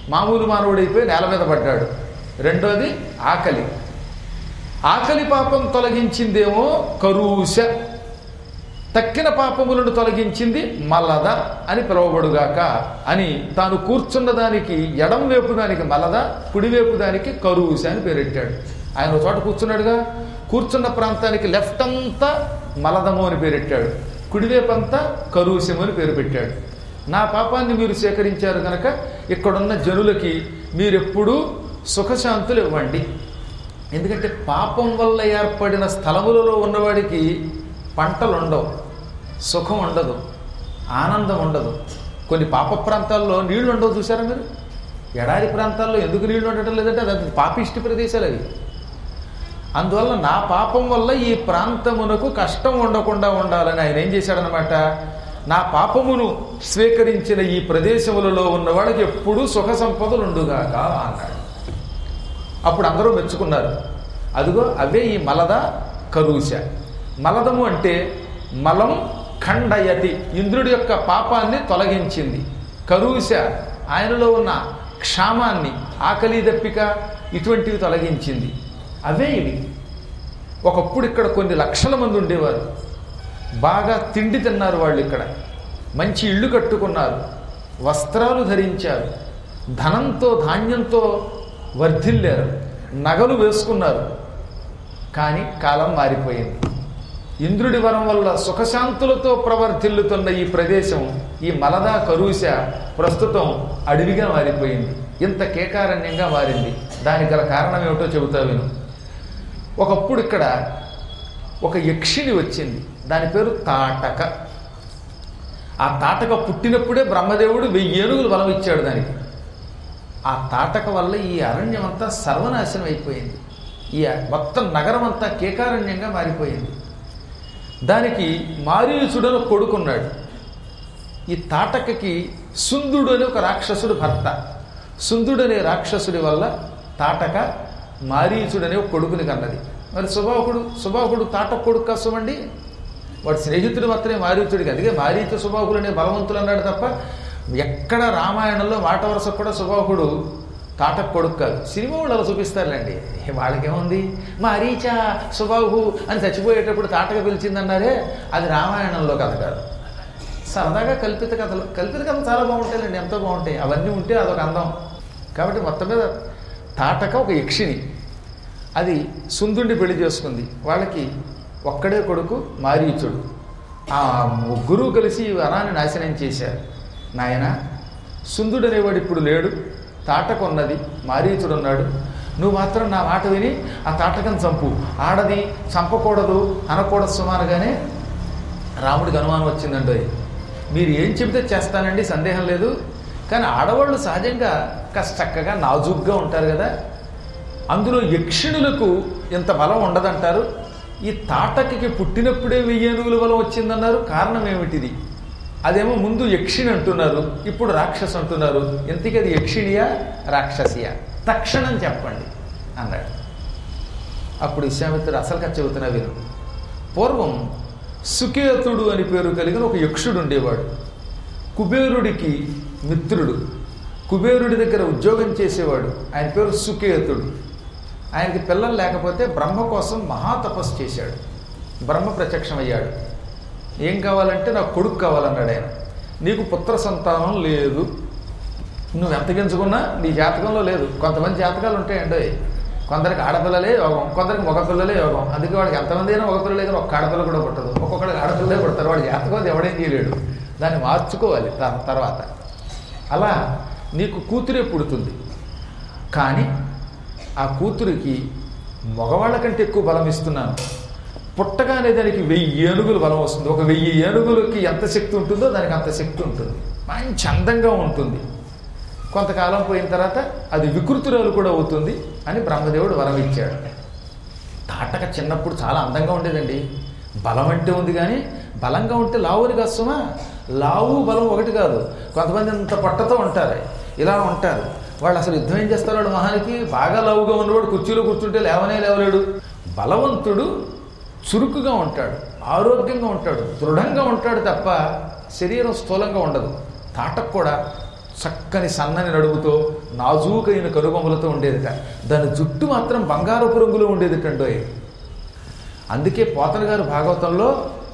మామూలు మానవుడైపోయి నేల మీద పడ్డాడు. రెండోది ఆకలి. ఆకలి పాపం తొలగించిందేమో కరూష, తక్కిన పాపములను తొలగించింది మలద అని పిలువబడుగాక అని తాను కూర్చున్న దానికి ఎడం వైపు దానికి మలద, కుడివైపు దానికి కరూష అని పేరెట్టాడు. ఆయన ఒక చోట కూర్చున్నాడుగా, కూర్చున్న ప్రాంతానికి లెఫ్ట్ అంతా మలదము అని పేరెట్టాడు, కుడివైపు అంతా కరూషము అని పేరు పెట్టాడు. నా పాపాన్ని మీరు సేకరించారు కనుక ఇక్కడున్న జనులకి మీరెప్పుడూ సుఖశాంతులు ఇవ్వండి. ఎందుకంటే పాపం వల్ల ఏర్పడిన స్థలములలో ఉన్నవాడికి పంటలు ఉండవు, సుఖం ఉండదు, ఆనందం ఉండదు. కొన్ని పాప ప్రాంతాల్లో నీళ్లు ఉండవు, చూసారా మీరు? ఎడారి ప్రాంతాల్లో ఎందుకు నీళ్లు ఉండటం లేదంటే అది పాపిష్టి ప్రదేశాలు అవి. అందువల్ల నా పాపం వల్ల ఈ ప్రాంతమునకు కష్టం ఉండకుండా ఉండాలని ఆయన ఏం చేశాడనమాట, నా పాపమును స్వీకరించిన ఈ ప్రదేశములలో ఉన్నవాడికి ఎప్పుడూ సుఖ సంపదలు ఉండుగాక అన్నాడు. అప్పుడు అందరూ మెచ్చుకున్నారు. అదిగో అవే ఈ మలద కరూష. మలదము అంటే మలం ఖండయతి, ఇంద్రుడి యొక్క పాపాన్ని తొలగించింది. కరూష ఆయనలో ఉన్న క్షామాన్ని, ఆకలి దప్పిక ఇటువంటివి తొలగించింది. అవే ఇవి. ఒకప్పుడు ఇక్కడ కొన్ని లక్షల మంది ఉండేవారు, బాగా తిండి తిన్నారు వాళ్ళు, ఇక్కడ మంచి ఇళ్ళు కట్టుకున్నారు, వస్త్రాలు ధరించారు, ధనంతో ధాన్యంతో వర్ధిల్లారు, నగలు వేసుకున్నారు. కానీ కాలం మారిపోయింది. ఇంద్రుడి వరం వల్ల సుఖశాంతులతో ప్రవర్తిల్లుతున్న ఈ ప్రదేశం, ఈ మలద కరూష ప్రస్తుతం అడవిగా మారిపోయింది, ఇంత కేకారణ్యంగా మారింది. దానికి గల కారణం ఏమిటో చెబుతా విను. ఒకప్పుడు ఇక్కడ ఒక యక్షిణి వచ్చింది, దాని పేరు తాటక. ఆ తాటక పుట్టినప్పుడే బ్రహ్మదేవుడు 1000 ఏనుగులు బలం ఇచ్చాడు దానికి. ఆ తాటక వల్ల ఈ అరణ్యం అంతా సర్వనాశనం అయిపోయింది, ఈ మొత్తం నగరం అంతా కేకారణ్యంగా మారిపోయింది. దానికి మారీచుడను కొడుకున్నాడు. ఈ తాటకకి సుందుడు అనే ఒక రాక్షసుడు భర్త. సుందుడు అనే రాక్షసుడి వల్ల తాటక మారీచుడనే ఒక కొడుకుని కన్నది. మరి సుబాహుడు తాటక కొడుకు కష్టమండి, వాడు స్నేహితుడు మాత్రమే మారీచుడికి. అందుకే మారీచ సుబాహులు అనే బలవంతులు అన్నాడు తప్ప ఎక్కడ రామాయణంలో మాట వరుసకు కూడా సుబాహుడు తాటక కొడుకు కాదు. సినిమా వాళ్ళు అలా చూపిస్తారులేండి, వాళ్ళకేముంది, మారీచ సుబాహు అని చచ్చిపోయేటప్పుడు తాటక పిలిచిందన్నారే, అది రామాయణంలో కథ కాదు. సరదాగా కల్పిత కథలు చాలా బాగుంటాయండి, ఎంతో బాగుంటాయి. అవన్నీ ఉంటే అదొక అందం. కాబట్టి మొత్తం మీద తాటక ఒక యక్షిణి, అది సుందుడిని పెళ్లి చేసుకుంది. వాళ్ళకి ఒక్కడే కొడుకు మారీచుడు. ఆ ముగ్గురు కలిసి ఈ వనాన్ని నాశనం చేశారు. నాయన, సుందుడు అనేవాడు ఇప్పుడు లేడు, తాటక ఉన్నది, మారీచుడు ఉన్నాడు. నువ్వు మాత్రం నా మాట విని ఆ తాటకను చంపు. ఆడది చంపకూడదు అనకూడదు సుమారుగానే రాముడికి అనుమానం వచ్చిందండి. మీరు ఏం చెబితే చేస్తానండి, సందేహం లేదు. కానీ ఆడవాళ్ళు సహజంగా కాస్త చక్కగా నాజుగ్గా ఉంటారు కదా, అందులో యక్షిణులకు ఇంత బలం ఉండదంటారు. ఈ తాటకకి పుట్టినప్పుడే 1000 ఏనుగుల బలం వచ్చిందన్నారు. కారణం ఏమిటిది? అదేమో ముందు యక్షిణి అంటున్నారు, ఇప్పుడు రాక్షసు అంటున్నారు. ఇంతకీ అది యక్షిణియా రాక్షసియా? తక్షణం చెప్పండి అన్నాడు. అప్పుడు విశ్వామిత్రుడు అసలు కథ చెబుతున్నా విను. పూర్వం సుకేతుడు అని పేరు కలిగిన ఒక యక్షుడు ఉండేవాడు. కుబేరుడికి మిత్రుడు, కుబేరుడి దగ్గర ఉద్యోగం చేసేవాడు. ఆయన పేరు సుకేతుడు. ఆయనకి పిల్లలు లేకపోతే బ్రహ్మ కోసం మహాతపస్సు చేశాడు. బ్రహ్మ ప్రత్యక్షమయ్యాడు. ఏం కావాలంటే నాకు కొడుకు కావాలన్నాడు ఆయన. నీకు పుత్ర సంతానం లేదు, నువ్వు ఎంత గించుకున్నా నీ జాతకంలో లేదు. కొంతమంది జాతకాలు ఉంటాయండి, కొందరికి ఆడపిల్లలే యోగం, కొందరికి మగపిల్లలే యోగం. అందుకే వాడికి ఎంతమంది అయినా మగపిల్లలే కానీ ఒక ఆడపిల్ల కూడా పుట్టదు, ఒక్కొక్కడికి ఆడపిల్లలే పుడతారు. వాడి జాతకం అది ఎవడేం చేయలేడు, దాన్ని మార్చుకోవాలి తర్వాత. అలా నీకు కూతురే పుడుతుంది, కానీ ఆ కూతురికి మగవాళ్ళ కంటే ఎక్కువ బలం ఇస్తున్నాను. పుట్టగానే దానికి 1000 ఏనుగులు బలం వస్తుంది. ఒక 1000 ఏనుగులకి ఎంత శక్తి ఉంటుందో దానికి అంత శక్తి ఉంటుంది, మంచి అందంగా ఉంటుంది. కొంతకాలం పోయిన తర్వాత అది వికృతురాలు కూడా అవుతుంది అని బ్రహ్మదేవుడు వరం ఇచ్చాడు. తాటక చిన్నప్పుడు చాలా అందంగా ఉండేదండి. బలం అంటే ఉంది కానీ బలంగా ఉంటే లావుని కష్టమా? లావు బలం ఒకటి కాదు. కొంతమంది అంత పొట్టతో ఉంటారు, ఇలా ఉంటారు. వాళ్ళు అసలు యుద్ధం ఏం చేస్తారు? వాడు మహానికి బాగా లావుగా ఉన్నవాడు కుర్చీలో కూర్చుంటే లేవలేడు. బలవంతుడు చురుకుగా ఉంటాడు, ఆరోగ్యంగా ఉంటాడు, దృఢంగా ఉంటాడు తప్ప శరీరం స్థూలంగా ఉండదు. తాటకు కూడా చక్కని సన్నని నడుముతో నాజూకైన కనుబొమ్మలతో ఉండేదిట. దాని జుట్టు మాత్రం బంగారపు రంగులో ఉండేదిటండోయ్. అందుకే పోతన గారు భాగవతంలో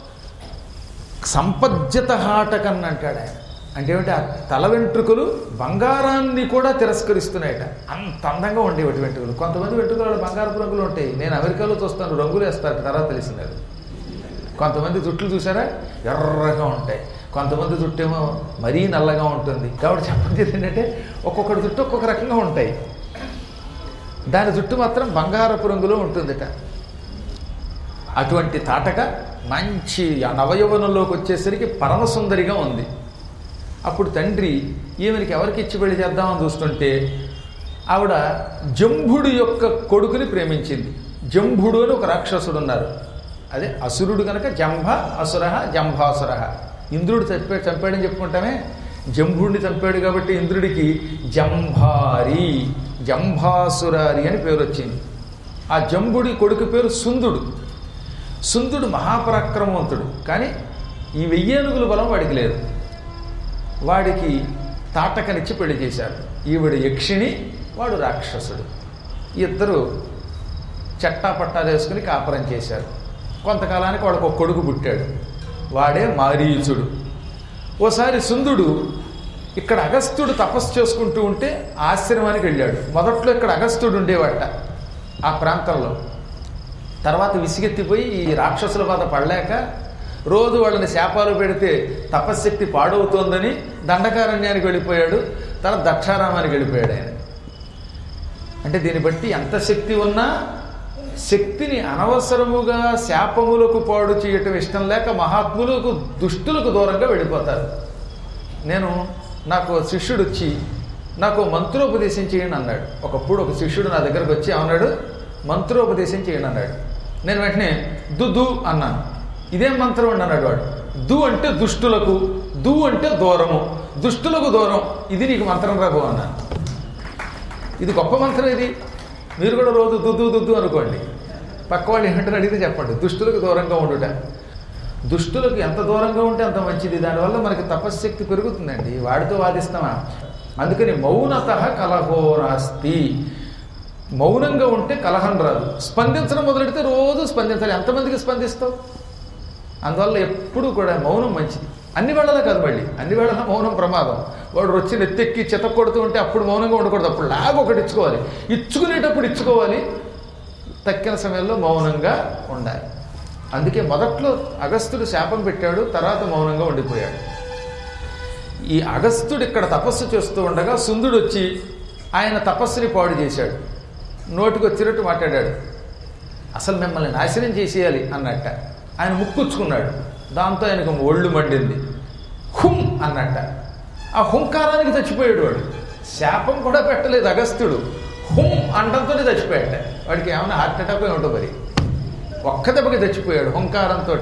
సంపజ్జత హాటకన్ అంటాడు ఆయన. అంటే ఏమిటి, ఆ తల వెంట్రుకలు బంగారాన్ని కూడా తిరస్కరిస్తున్నాయట. అంత అందంగా ఉండేవి వెంట్రుకలు. కొంతమంది వెంట్రుకలు బంగారపు రంగులు ఉంటాయి. నేను అమెరికాలో చూస్తాను, రంగులు వేస్తారు, తర్వాత తెలిసింది. కొంతమంది జుట్లు చూసారా ఎర్రగా ఉంటాయి, కొంతమంది జుట్టు ఏమో మరీ నల్లగా ఉంటుంది. కాబట్టి చెప్పండి ఏంటంటే ఒక్కొక్కటి జుట్టు ఒక్కొక్క రకంగా ఉంటాయి. దాని జుట్టు మాత్రం బంగారపు రంగులో ఉంటుందిట. అటువంటి తాటక మంచి నవయవనంలోకి వచ్చేసరికి పరమసుందరిగా ఉంది. అప్పుడు తండ్రి ఈమెనికి ఎవరికి ఇచ్చి పెళ్లి చేద్దామని చూస్తుంటే ఆవిడ జంభుడు యొక్క కొడుకుని ప్రేమించింది. జంభుడు అని ఒక రాక్షసుడు ఉన్నారు. అదే అసురుడు కనుక జంభ అసుర జంభాసుర. ఇంద్రుడు చంపాడని చెప్పుకుంటామే, జంభుడిని చంపాడు కాబట్టి ఇంద్రుడికి జంభారి జంభాసురారి అని పేరు వచ్చింది. ఆ జంభుడి కొడుకు పేరు సుందుడు. సుందుడు మహాపరాక్రమవంతుడు, కానీ ఈ 1000 ఏనుగుల బలం వాడికి లేదు. వాడికి తాటకనిచ్చి పెళ్లి చేశారు. ఈవిడ యక్షిణి, వాడు రాక్షసుడు. ఇద్దరు చట్టాపట్టాలు వేసుకుని కాపురం చేశారు. కొంతకాలానికి వాడికి ఒక కొడుకు పుట్టాడు. వాడే మారీచుడు. ఓసారి సుందుడు ఇక్కడ అగస్త్యుడు తపస్సు చేసుకుంటూ ఉంటే ఆశ్రమానికి వెళ్ళాడు. మొదట్లో ఇక్కడ అగస్త్యుడు ఉండేవాట ఆ ప్రాంతంలో. తర్వాత విసిగెత్తిపోయి ఈ రాక్షసుల బాధ పడలేక రోజు వాళ్ళని శాపాలు పెడితే తపశ్శక్తి పాడవుతోందని దండకారణ్యానికి వెళ్ళిపోయాడు. తర్వాత దక్షారామానికి వెళ్ళిపోయాడు ఆయన. అంటే దీన్ని బట్టి ఎంత శక్తి ఉన్నా శక్తిని అనవసరముగా శాపములకు పాడు చేయటం ఇష్టం లేక మహాత్ములకు దుష్టులకు దూరంగా వెళ్ళిపోతారు. నాకు శిష్యుడు వచ్చి నాకు మంత్రోపదేశం చేయండి అన్నాడు. ఒకప్పుడు ఒక శిష్యుడు నా దగ్గరకు వచ్చి అన్నాడు, మంత్రోపదేశం చేయండి అన్నాడు. నేను వెంటనే దు అన్నాను. ఇదేం మంత్రం అండి అన్నాడు వాడు. దు అంటే దుష్టులకు, దు అంటే దూరము, దుష్టులకు దూరం, ఇది నీకు మంత్రం రాబో అన్నాను. ఇది గొప్ప మంత్రం. ఇది మీరు కూడా రోజు దుద్దు అనుకోండి. పక్క వాళ్ళు ఏమంటారు అడిగితే చెప్పండి. దుష్టులకు దూరంగా ఉండుట. దుష్టులకు ఎంత దూరంగా ఉంటే అంత మంచిది. దానివల్ల మనకి తపశ్శక్తి పెరుగుతుందండి. వాడితో వాదిస్తామా? అందుకని మౌనత కలహో నాస్తి. మౌనంగా ఉంటే కలహం రాదు. స్పందించడం మొదలెడితే రోజు స్పందించాలి. ఎంతమందికి స్పందిస్తావు? అందువల్ల ఎప్పుడూ కూడా మౌనం మంచిది. అన్ని వేళలా కాదు, మళ్ళీ అన్ని వేళలా మౌనం ప్రమాదం. వాడు వచ్చి నెత్తెక్కి చెత్త కొడుతూ ఉంటే అప్పుడు మౌనంగా ఉండకూడదు. అప్పుడు లాగా ఒకటి ఇచ్చుకోవాలి. ఇచ్చుకునేటప్పుడు ఇచ్చుకోవాలి. తక్కిన సమయంలో మౌనంగా ఉండాలి. అందుకే మొదట్లో అగస్త్యుడు శాపం పెట్టాడు, తర్వాత మౌనంగా ఉండిపోయాడు. ఈ అగస్త్యుడు ఇక్కడ తపస్సు చేస్తూ ఉండగా సుందుడు వచ్చి ఆయన తపస్సుని పాడు చేశాడు. నోటికి వచ్చినట్టు మాట్లాడాడు. అసలు మిమ్మల్ని నాశనం చేసేయాలి అన్నట్ట. ఆయన ముక్కుచ్చుకున్నాడు. దాంతో ఆయనకు ఒళ్ళు మండింది. హుం అన్నట్ట. ఆ హుంకారానికి చచ్చిపోయాడు వాడు. శాపం కూడా పెట్టలేదు అగస్త్యుడు, హుం అంటంతోనే చచ్చిపోయాట. వాడికి ఏమైనా హార్ట్ అటాక్ ఉంటుంది మరి. ఒక్క దెబ్బకి చచ్చిపోయాడు హుంకారంతో.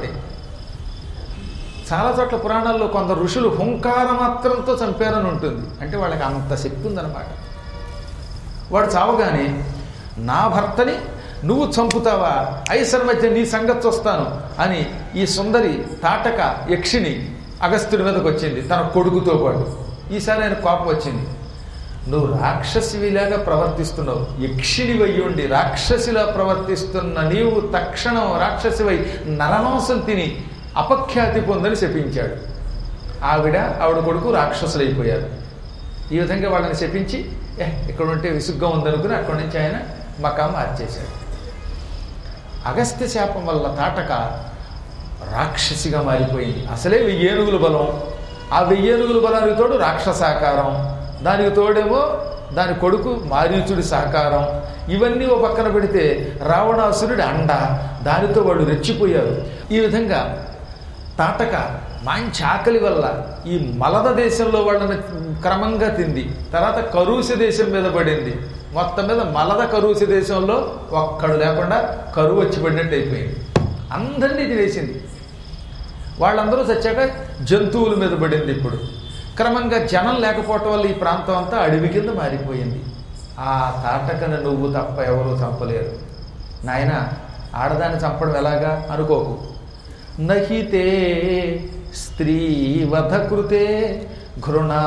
చాలా చోట్ల పురాణాల్లో కొందరు ఋషులు హుంకార మాత్రంతో చంపారని ఉంటుంది. అంటే వాళ్ళకి అంత శక్తి ఉందన్నమాట. వాడు చావగానే నా భర్తని నువ్వు చంపుతావా, ఐసర్ మధ్య నీ సంగతి చూస్తాను అని ఈ సుందరి తాటక యక్షిణి అగస్త్యుడి మీదకి వచ్చింది తన కొడుకుతో పాటు. ఈసారి ఆయన కోపం వచ్చింది. నువ్వు రాక్షసిలాగా ప్రవర్తిస్తున్నావు, యక్షిణివై ఉండి రాక్షసిలా ప్రవర్తిస్తున్న నీవు తక్షణం రాక్షసివై నరమాంసం తిని అపఖ్యాతి పొందని శపించాడు. ఆవిడ కొడుకు రాక్షసులైపోయారు. ఈ విధంగా వాళ్ళని శపించి ఇక్కడ ఉంటే విసుగ్గా ఉందనుకుని అక్కడి నుంచి ఆయన మకాం మార్చేశాడు. అగస్త్య శాపం వల్ల తాటక రాక్షసిగా మారిపోయింది. అసలే 1000 ఏనుగుల బలం. ఆ 1000 ఏనుగుల బలానికి తోడు రాక్షసాకారం, దానికి తోడేమో దాని కొడుకు మారీచుడి సహకారం. ఇవన్నీ ఓ పక్కన పెడితే రావణాసురుడి అండ. దానితో వాళ్ళు రెచ్చిపోయారు. ఈ విధంగా తాటక మంచి ఆకలి వల్ల ఈ మలద దేశంలో వాళ్ళని క్రమంగా తింది. తర్వాత కరూసి దేశం మీద పడింది. మొత్తం మీద మలద కరూసి దేశంలో ఒక్కడు లేకుండా కరువు వచ్చి పడినట్టు అయిపోయింది. అందరినీ తినేసింది. వాళ్ళందరూ చచ్చాక జంతువుల మీద పడింది. ఇప్పుడు క్రమంగా జనం లేకపోవటం వల్ల ఈ ప్రాంతం అంతా అడవి కింద మారిపోయింది. ఆ తాటకను నువ్వు తప్ప ఎవరూ చంపలేరు. నాయన, ఆడదాన్ని చంపడం ఎలాగా అనుకోకు. నహితే స్త్రీ వధకృతే ఘృణా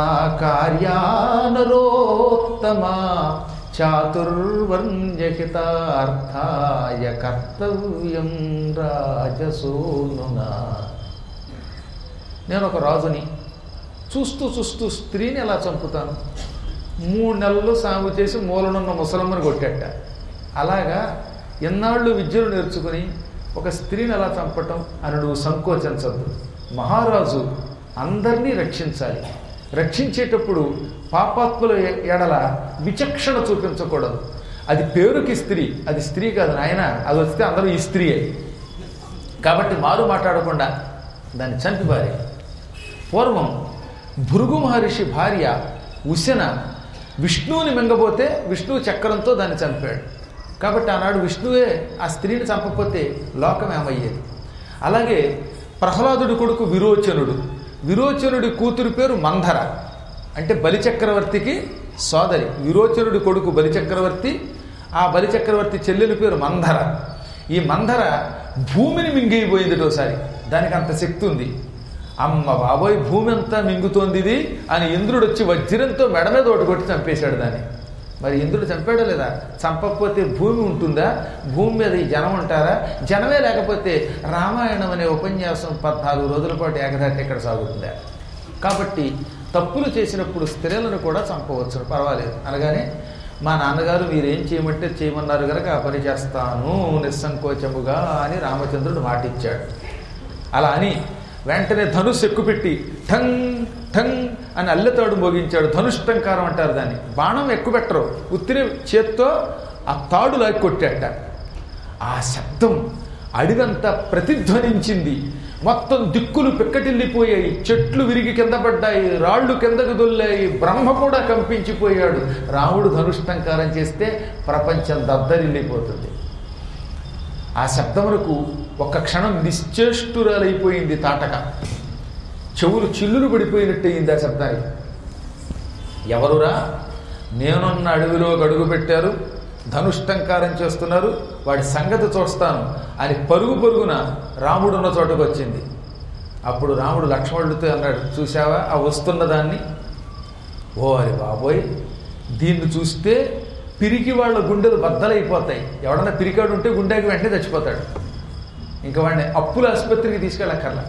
కార్యానరోత్తమా చాతుర్వర్ణ్యహితార్థాయ కర్తవ్యం రాజసూనునా. నేను ఒక రాజుని, చూస్తూ చూస్తూ స్త్రీని ఎలా చంపుతాను? 3 నెలలు సాగు చేసి మూలనున్న ముసలమ్మని కొట్టేట. అలాగా ఎన్నాళ్ళు విద్యలు నేర్చుకుని ఒక స్త్రీని ఎలా చంపటం అని నువ్వు సంకోచించద్దు. మహారాజు అందరినీ రక్షించాలి. రక్షించేటప్పుడు పాపాత్ముల ఎడల విచక్షణ చూపించకూడదు. అది పేరుకి స్త్రీ, అది స్త్రీ కాదు నాయన, అది వస్తే అందరూ ఈ స్త్రీయే. కాబట్టి మారు మాట్లాడకుండా దాన్ని చంపిపారే. పూర్వం భృగు మహర్షి భార్య ఉశన విష్ణువుని మింగబోతే విష్ణువు చక్రంతో దాన్ని చంపాడు. కాబట్టి ఆనాడు విష్ణువే ఆ స్త్రీని చంపకపోతే లోకం ఏమయ్యేది. అలాగే ప్రహ్లాదుడి కొడుకు విరోచనుడు, విరోచనుడి కూతురు పేరు మంధర, అంటే బలిచక్రవర్తికి సోదరి. విరోచనుడి కొడుకు బలిచక్రవర్తి, ఆ బలిచక్రవర్తి చెల్లెలి పేరు మంధర. ఈ మంధర భూమిని మింగిపోయింది ఒకసారి, దానికి అంత శక్తి ఉంది. అమ్మ బాబోయ్ భూమి అంతా మింగుతోంది ఇది అని ఇంద్రుడు వచ్చి వజ్రంతో మెడ మీద ఒకటి కొట్టి చంపేశాడు దాన్ని. మరి ఇంద్రుడు చంపాడా లేదా? చంపకపోతే భూమి ఉంటుందా? భూమి మీద ఈ జనం ఉంటారా? జనమే లేకపోతే రామాయణం అనే ఉపన్యాసం 14 రోజుల పాటు ఏకదాటి ఇక్కడ సాగుతుందా? కాబట్టి తప్పులు చేసినప్పుడు స్త్రీలను కూడా చంపవచ్చు, పర్వాలేదు అనగానే మా నాన్నగారు మీరేం చేయమంటే చేయమన్నారు కనుక ఆ పని చేస్తాను నిస్సంకోచముగా అని రామచంద్రుడు మాటిచ్చాడు. అలా అని వెంటనే ధనుస్సు ఎక్కుపెట్టి ఠంగ్ ఠంగ్ అని అల్లెతాడు మోగించాడు. ధనుష్టంకారం అంటారు దాన్ని. బాణం ఎక్కుపెట్టరు, ఉత్తిరి చేత్తో ఆ తాడు లాగి కొట్టాట. ఆ శబ్దం అడిగంతా ప్రతిధ్వనించింది. మొత్తం దిక్కులు పిక్కటిల్లిపోయాయి, చెట్లు విరిగి కింద పడ్డాయి, రాళ్ళు కిందకు దొల్లాయి, బ్రహ్మ కూడా కంపించిపోయాడు. రాముడు ధనుష్టంకారం చేస్తే ప్రపంచం దద్దరిల్లిపోతుంది. ఆ శబ్దమునకు ఒక్క క్షణం నిశ్చేష్టురాలైపోయింది తాటక. చెవులు చిల్లులు పడిపోయినట్టయింది ఆ శబ్దానికి. ఎవరురా? నేనున్న అడవిలో అడుగు పెట్టారు, ధనుష్టంకారం చేస్తున్నారు, వాడి సంగతి చూస్తాను అని పరుగు పరుగున రాముడున్న చోటకు వచ్చింది. అప్పుడు రాముడు లక్ష్మణుడితో అన్నాడు, చూశావా ఆ వస్తున్న దాన్ని? ఓ అరే బాబోయ్, దీన్ని చూస్తే పిరికి వాళ్ళ గుండెలు బద్దలైపోతాయి. ఎవడన్నా పిరికాడు ఉంటే గుండెకి వెంటనే చచ్చిపోతాడు. ఇంకా వాడిని అప్పుల ఆసుపత్రికి తీసుకెళ్ళక్కర్లా.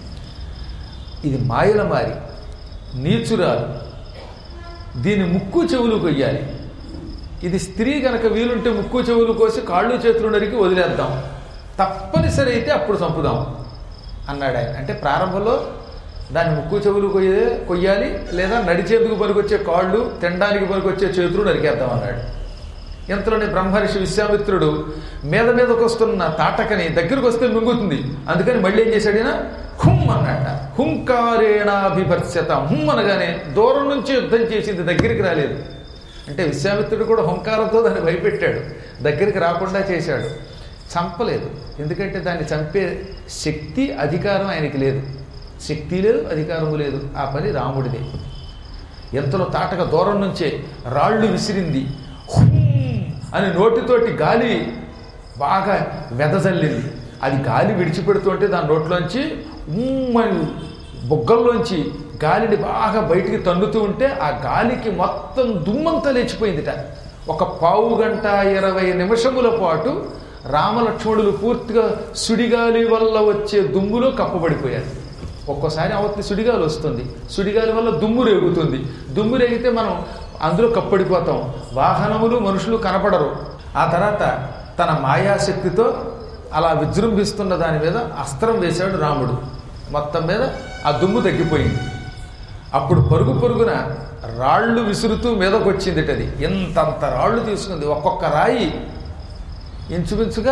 ఇది మాయల మారి నీచురాలు, దీని ముక్కు చెవులు కొయ్యాలి. ఇది స్త్రీ కనుక వీలుంటే ముక్కు చెవులు కోసి కాళ్ళు చేతులు నరికి వదిలేద్దాం, తప్పనిసరి అయితే అప్పుడు చంపుదాం అన్నాడు ఆయన. అంటే ప్రారంభంలో దాని ముక్కు చెవులు కొయ్యాలి, లేదా నడిచేందుకు పనికొచ్చే కాళ్ళు, తినడానికి పనికొచ్చే చేతులు నరికేద్దాం అన్నాడు. ఇంతలోనే బ్రహ్మర్షి విశ్వామిత్రుడు మీదకు వస్తున్న తాటకని దగ్గరకు వస్తే మింగుతుంది, అందుకని మళ్ళీ ఏం చేశాడైనా హుమ్ అన్నట్ట. హుంకారేణాభిభర్స్యత. హుమ్ అనగానే దూరం నుంచి యుద్ధం చేసింది, దగ్గరికి రాలేదు. అంటే విశ్వామిత్రుడు కూడా హుంకారంతో దాన్ని భయపెట్టాడు, దగ్గరికి రాకుండా చేశాడు. చంపలేదు, ఎందుకంటే దాన్ని చంపే శక్తి అధికారం ఆయనకి లేదు. శక్తి లేదు, అధికారము లేదు. ఆ పని రాముడిదే. ఎంతలో తాటక దూరం నుంచే రాళ్ళు విసిరింది. హుమ్ అని నోటితోటి గాలి బాగా వెదజల్లింది. అది గాలి విడిచిపెడుతుంటే దాని నోట్లోంచి ఉమ్మని బొగ్గల్లోంచి గాలిని బాగా బయటికి తన్నుతూ ఉంటే ఆ గాలికి మొత్తం దుమ్మంతా లేచిపోయిందిట. ఒక పావు గంట 20 నిమిషముల పాటు రామలక్ష్మణులు పూర్తిగా సుడిగాలి వల్ల వచ్చే దుమ్ములో కప్పబడిపోయారు. ఒక్కోసారి అవతలి సుడిగాలి వస్తుంది, సుడిగాలి వల్ల దుమ్ము రేగుతుంది. దుమ్ము రేగితే మనం అందులో కప్పడిపోతాం, వాహనములు మనుషులు కనపడరు. ఆ తర్వాత తన మాయాశక్తితో అలా విజృంభిస్తున్న దాని మీద అస్త్రం వేశాడు రాముడు. మొత్తం మీద ఆ దుమ్ము తగ్గిపోయింది. అప్పుడు పరుగు పరుగున రాళ్ళు విసురుతూ మీదకు వచ్చిందిట. అది ఎంతంత రాళ్ళు తీసుకుంది. ఒక్కొక్క రాయి ఇంచుమించుగా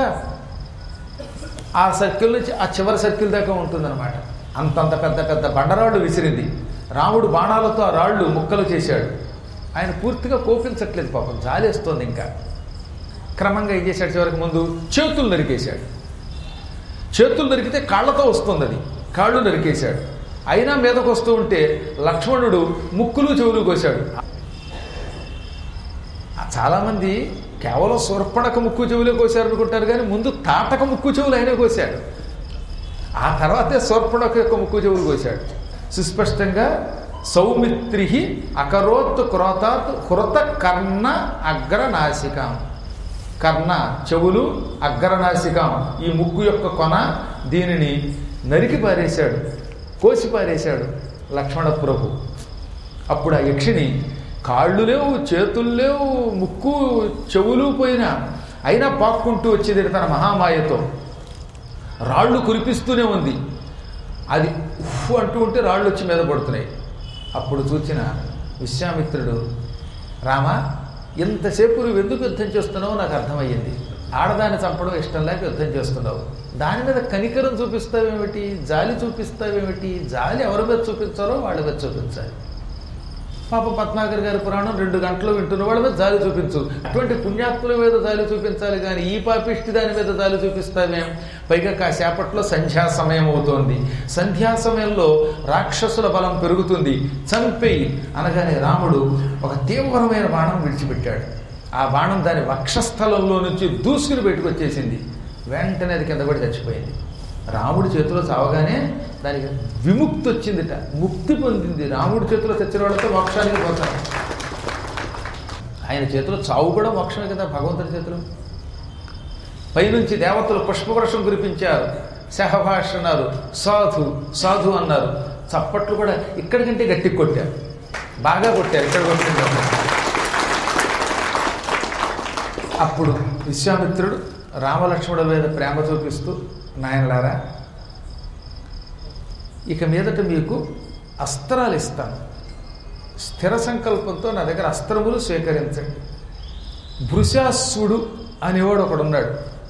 ఆ సర్కిల్ నుంచి ఆ చివరి సర్కిల్ దాకా ఉంటుందన్నమాట. అంతంత పెద్ద పెద్ద బండరాళ్ళు విసిరింది. రాముడు బాణాలతో ఆ రాళ్ళు ముక్కలు చేశాడు. ఆయన పూర్తిగా కోపించట్లేదు, పాపం జాలేస్తోంది. ఇంకా క్రమంగా ఏం చేశాడు, చివరికి ముందు చేతులు నరికేశాడు. చేతులు నరికితే కాళ్ళతో వస్తుంది, అది కాళ్ళు నరికేశాడు. అయినా మీదకు వస్తూ ఉంటే లక్ష్మణుడు ముక్కులు చెవులు కోశాడు. చాలామంది కేవలం శూర్పణఖ ముక్కు చెవులే కోశారు అనుకుంటారు, కానీ ముందు తాటక ముక్కు చెవులు ఆయనే కోశాడు. ఆ తర్వాతే శూర్పణఖ యొక్క ముక్కు చెవులు కోశాడు. సుస్పష్టంగా సౌమిత్రి అకరోత్ క్రోతాత్ హృత కర్ణ అగ్రనాసికాం. కర్ణ చెవులు, అగ్రనాసికాం ఈ ముక్కు యొక్క కొన, దీనిని నరికి పారేశాడు, కోసి పారేశాడు లక్ష్మణ ప్రభు. అప్పుడు ఆ యక్షిని కాళ్ళు లేవు, చేతులు లేవు, ముక్కు చెవులు పోయినా అయినా పాక్కుంటూ వచ్చేది తన మహామాయతో. రాళ్ళు కురిపిస్తూనే ఉంది. అది ఉఫ్ అంటూ ఉంటే రాళ్ళు వచ్చి మీద పడుతున్నాయి. అప్పుడు చూచిన విశ్వామిత్రుడు, రామ ఇంతసేపు నువ్వు ఎందుకు యుద్ధం చేస్తున్నావో నాకు అర్థమయ్యింది. ఆడదాన్ని చంపడం ఇష్టం లేక యుద్ధం చేస్తున్నావు. దాని మీద కనికరం చూపిస్తావేమిటి, జాలి చూపిస్తావేమిటి? జాలి ఎవరి మీద చూపించాలో వాళ్ళ మీద చూపించాలి. పాప పద్మాకర్ గారి పురాణం 2 గంటలు వింటున్న వాళ్ళ మీద జాలి చూపించు. అటువంటి పుణ్యాత్ముల మీద జాలి చూపించాలి కానీ ఈ పాపిష్టి దాని మీద జాలి చూపిస్తావేం? పైగా కాసేపట్లో సంధ్యా సమయం అవుతోంది. సంధ్యా సమయంలో రాక్షసుల బలం పెరుగుతుంది, చంపేయి అనగానే రాముడు ఒక తీవ్రమైన బాణం విడిచిపెట్టాడు. ఆ బాణం దాని వక్షస్థలంలో నుంచి దూసుకుని బయటకు వచ్చేసింది. వెంటనే అది కింద పడి చచ్చిపోయింది. రాముడి చేతిలో చావగానే దానికి విముక్తి వచ్చిందిట, ముక్తి పొందింది. రాముడి చేతిలో తెచ్చిన వాళ్ళతో మోక్షానికి పోతారు. ఆయన చేతిలో చావు కూడా మోక్షమే కదా భగవంతుడి చేతిలో. పైనుంచి దేవతలు పుష్పవర్షం కురిపించారు, సహభాష అన్నారు, సాధు సాధు అన్నారు. చప్పట్లు కూడా ఇక్కడికంటే గట్టికి కొట్టారు, బాగా కొట్టారు. ఇక్కడ కొట్టింది. అప్పుడు విశ్వామిత్రుడు రామలక్ష్మణుల మీద ప్రేమ చూపిస్తూ, నాయనలారా ఇక మీదట మీకు అస్త్రాలు ఇస్తాను, స్థిర సంకల్పంతో నా దగ్గర అస్త్రములు స్వీకరించండి. భృశాసుడు అనేవాడు ఒకడున్నాడు.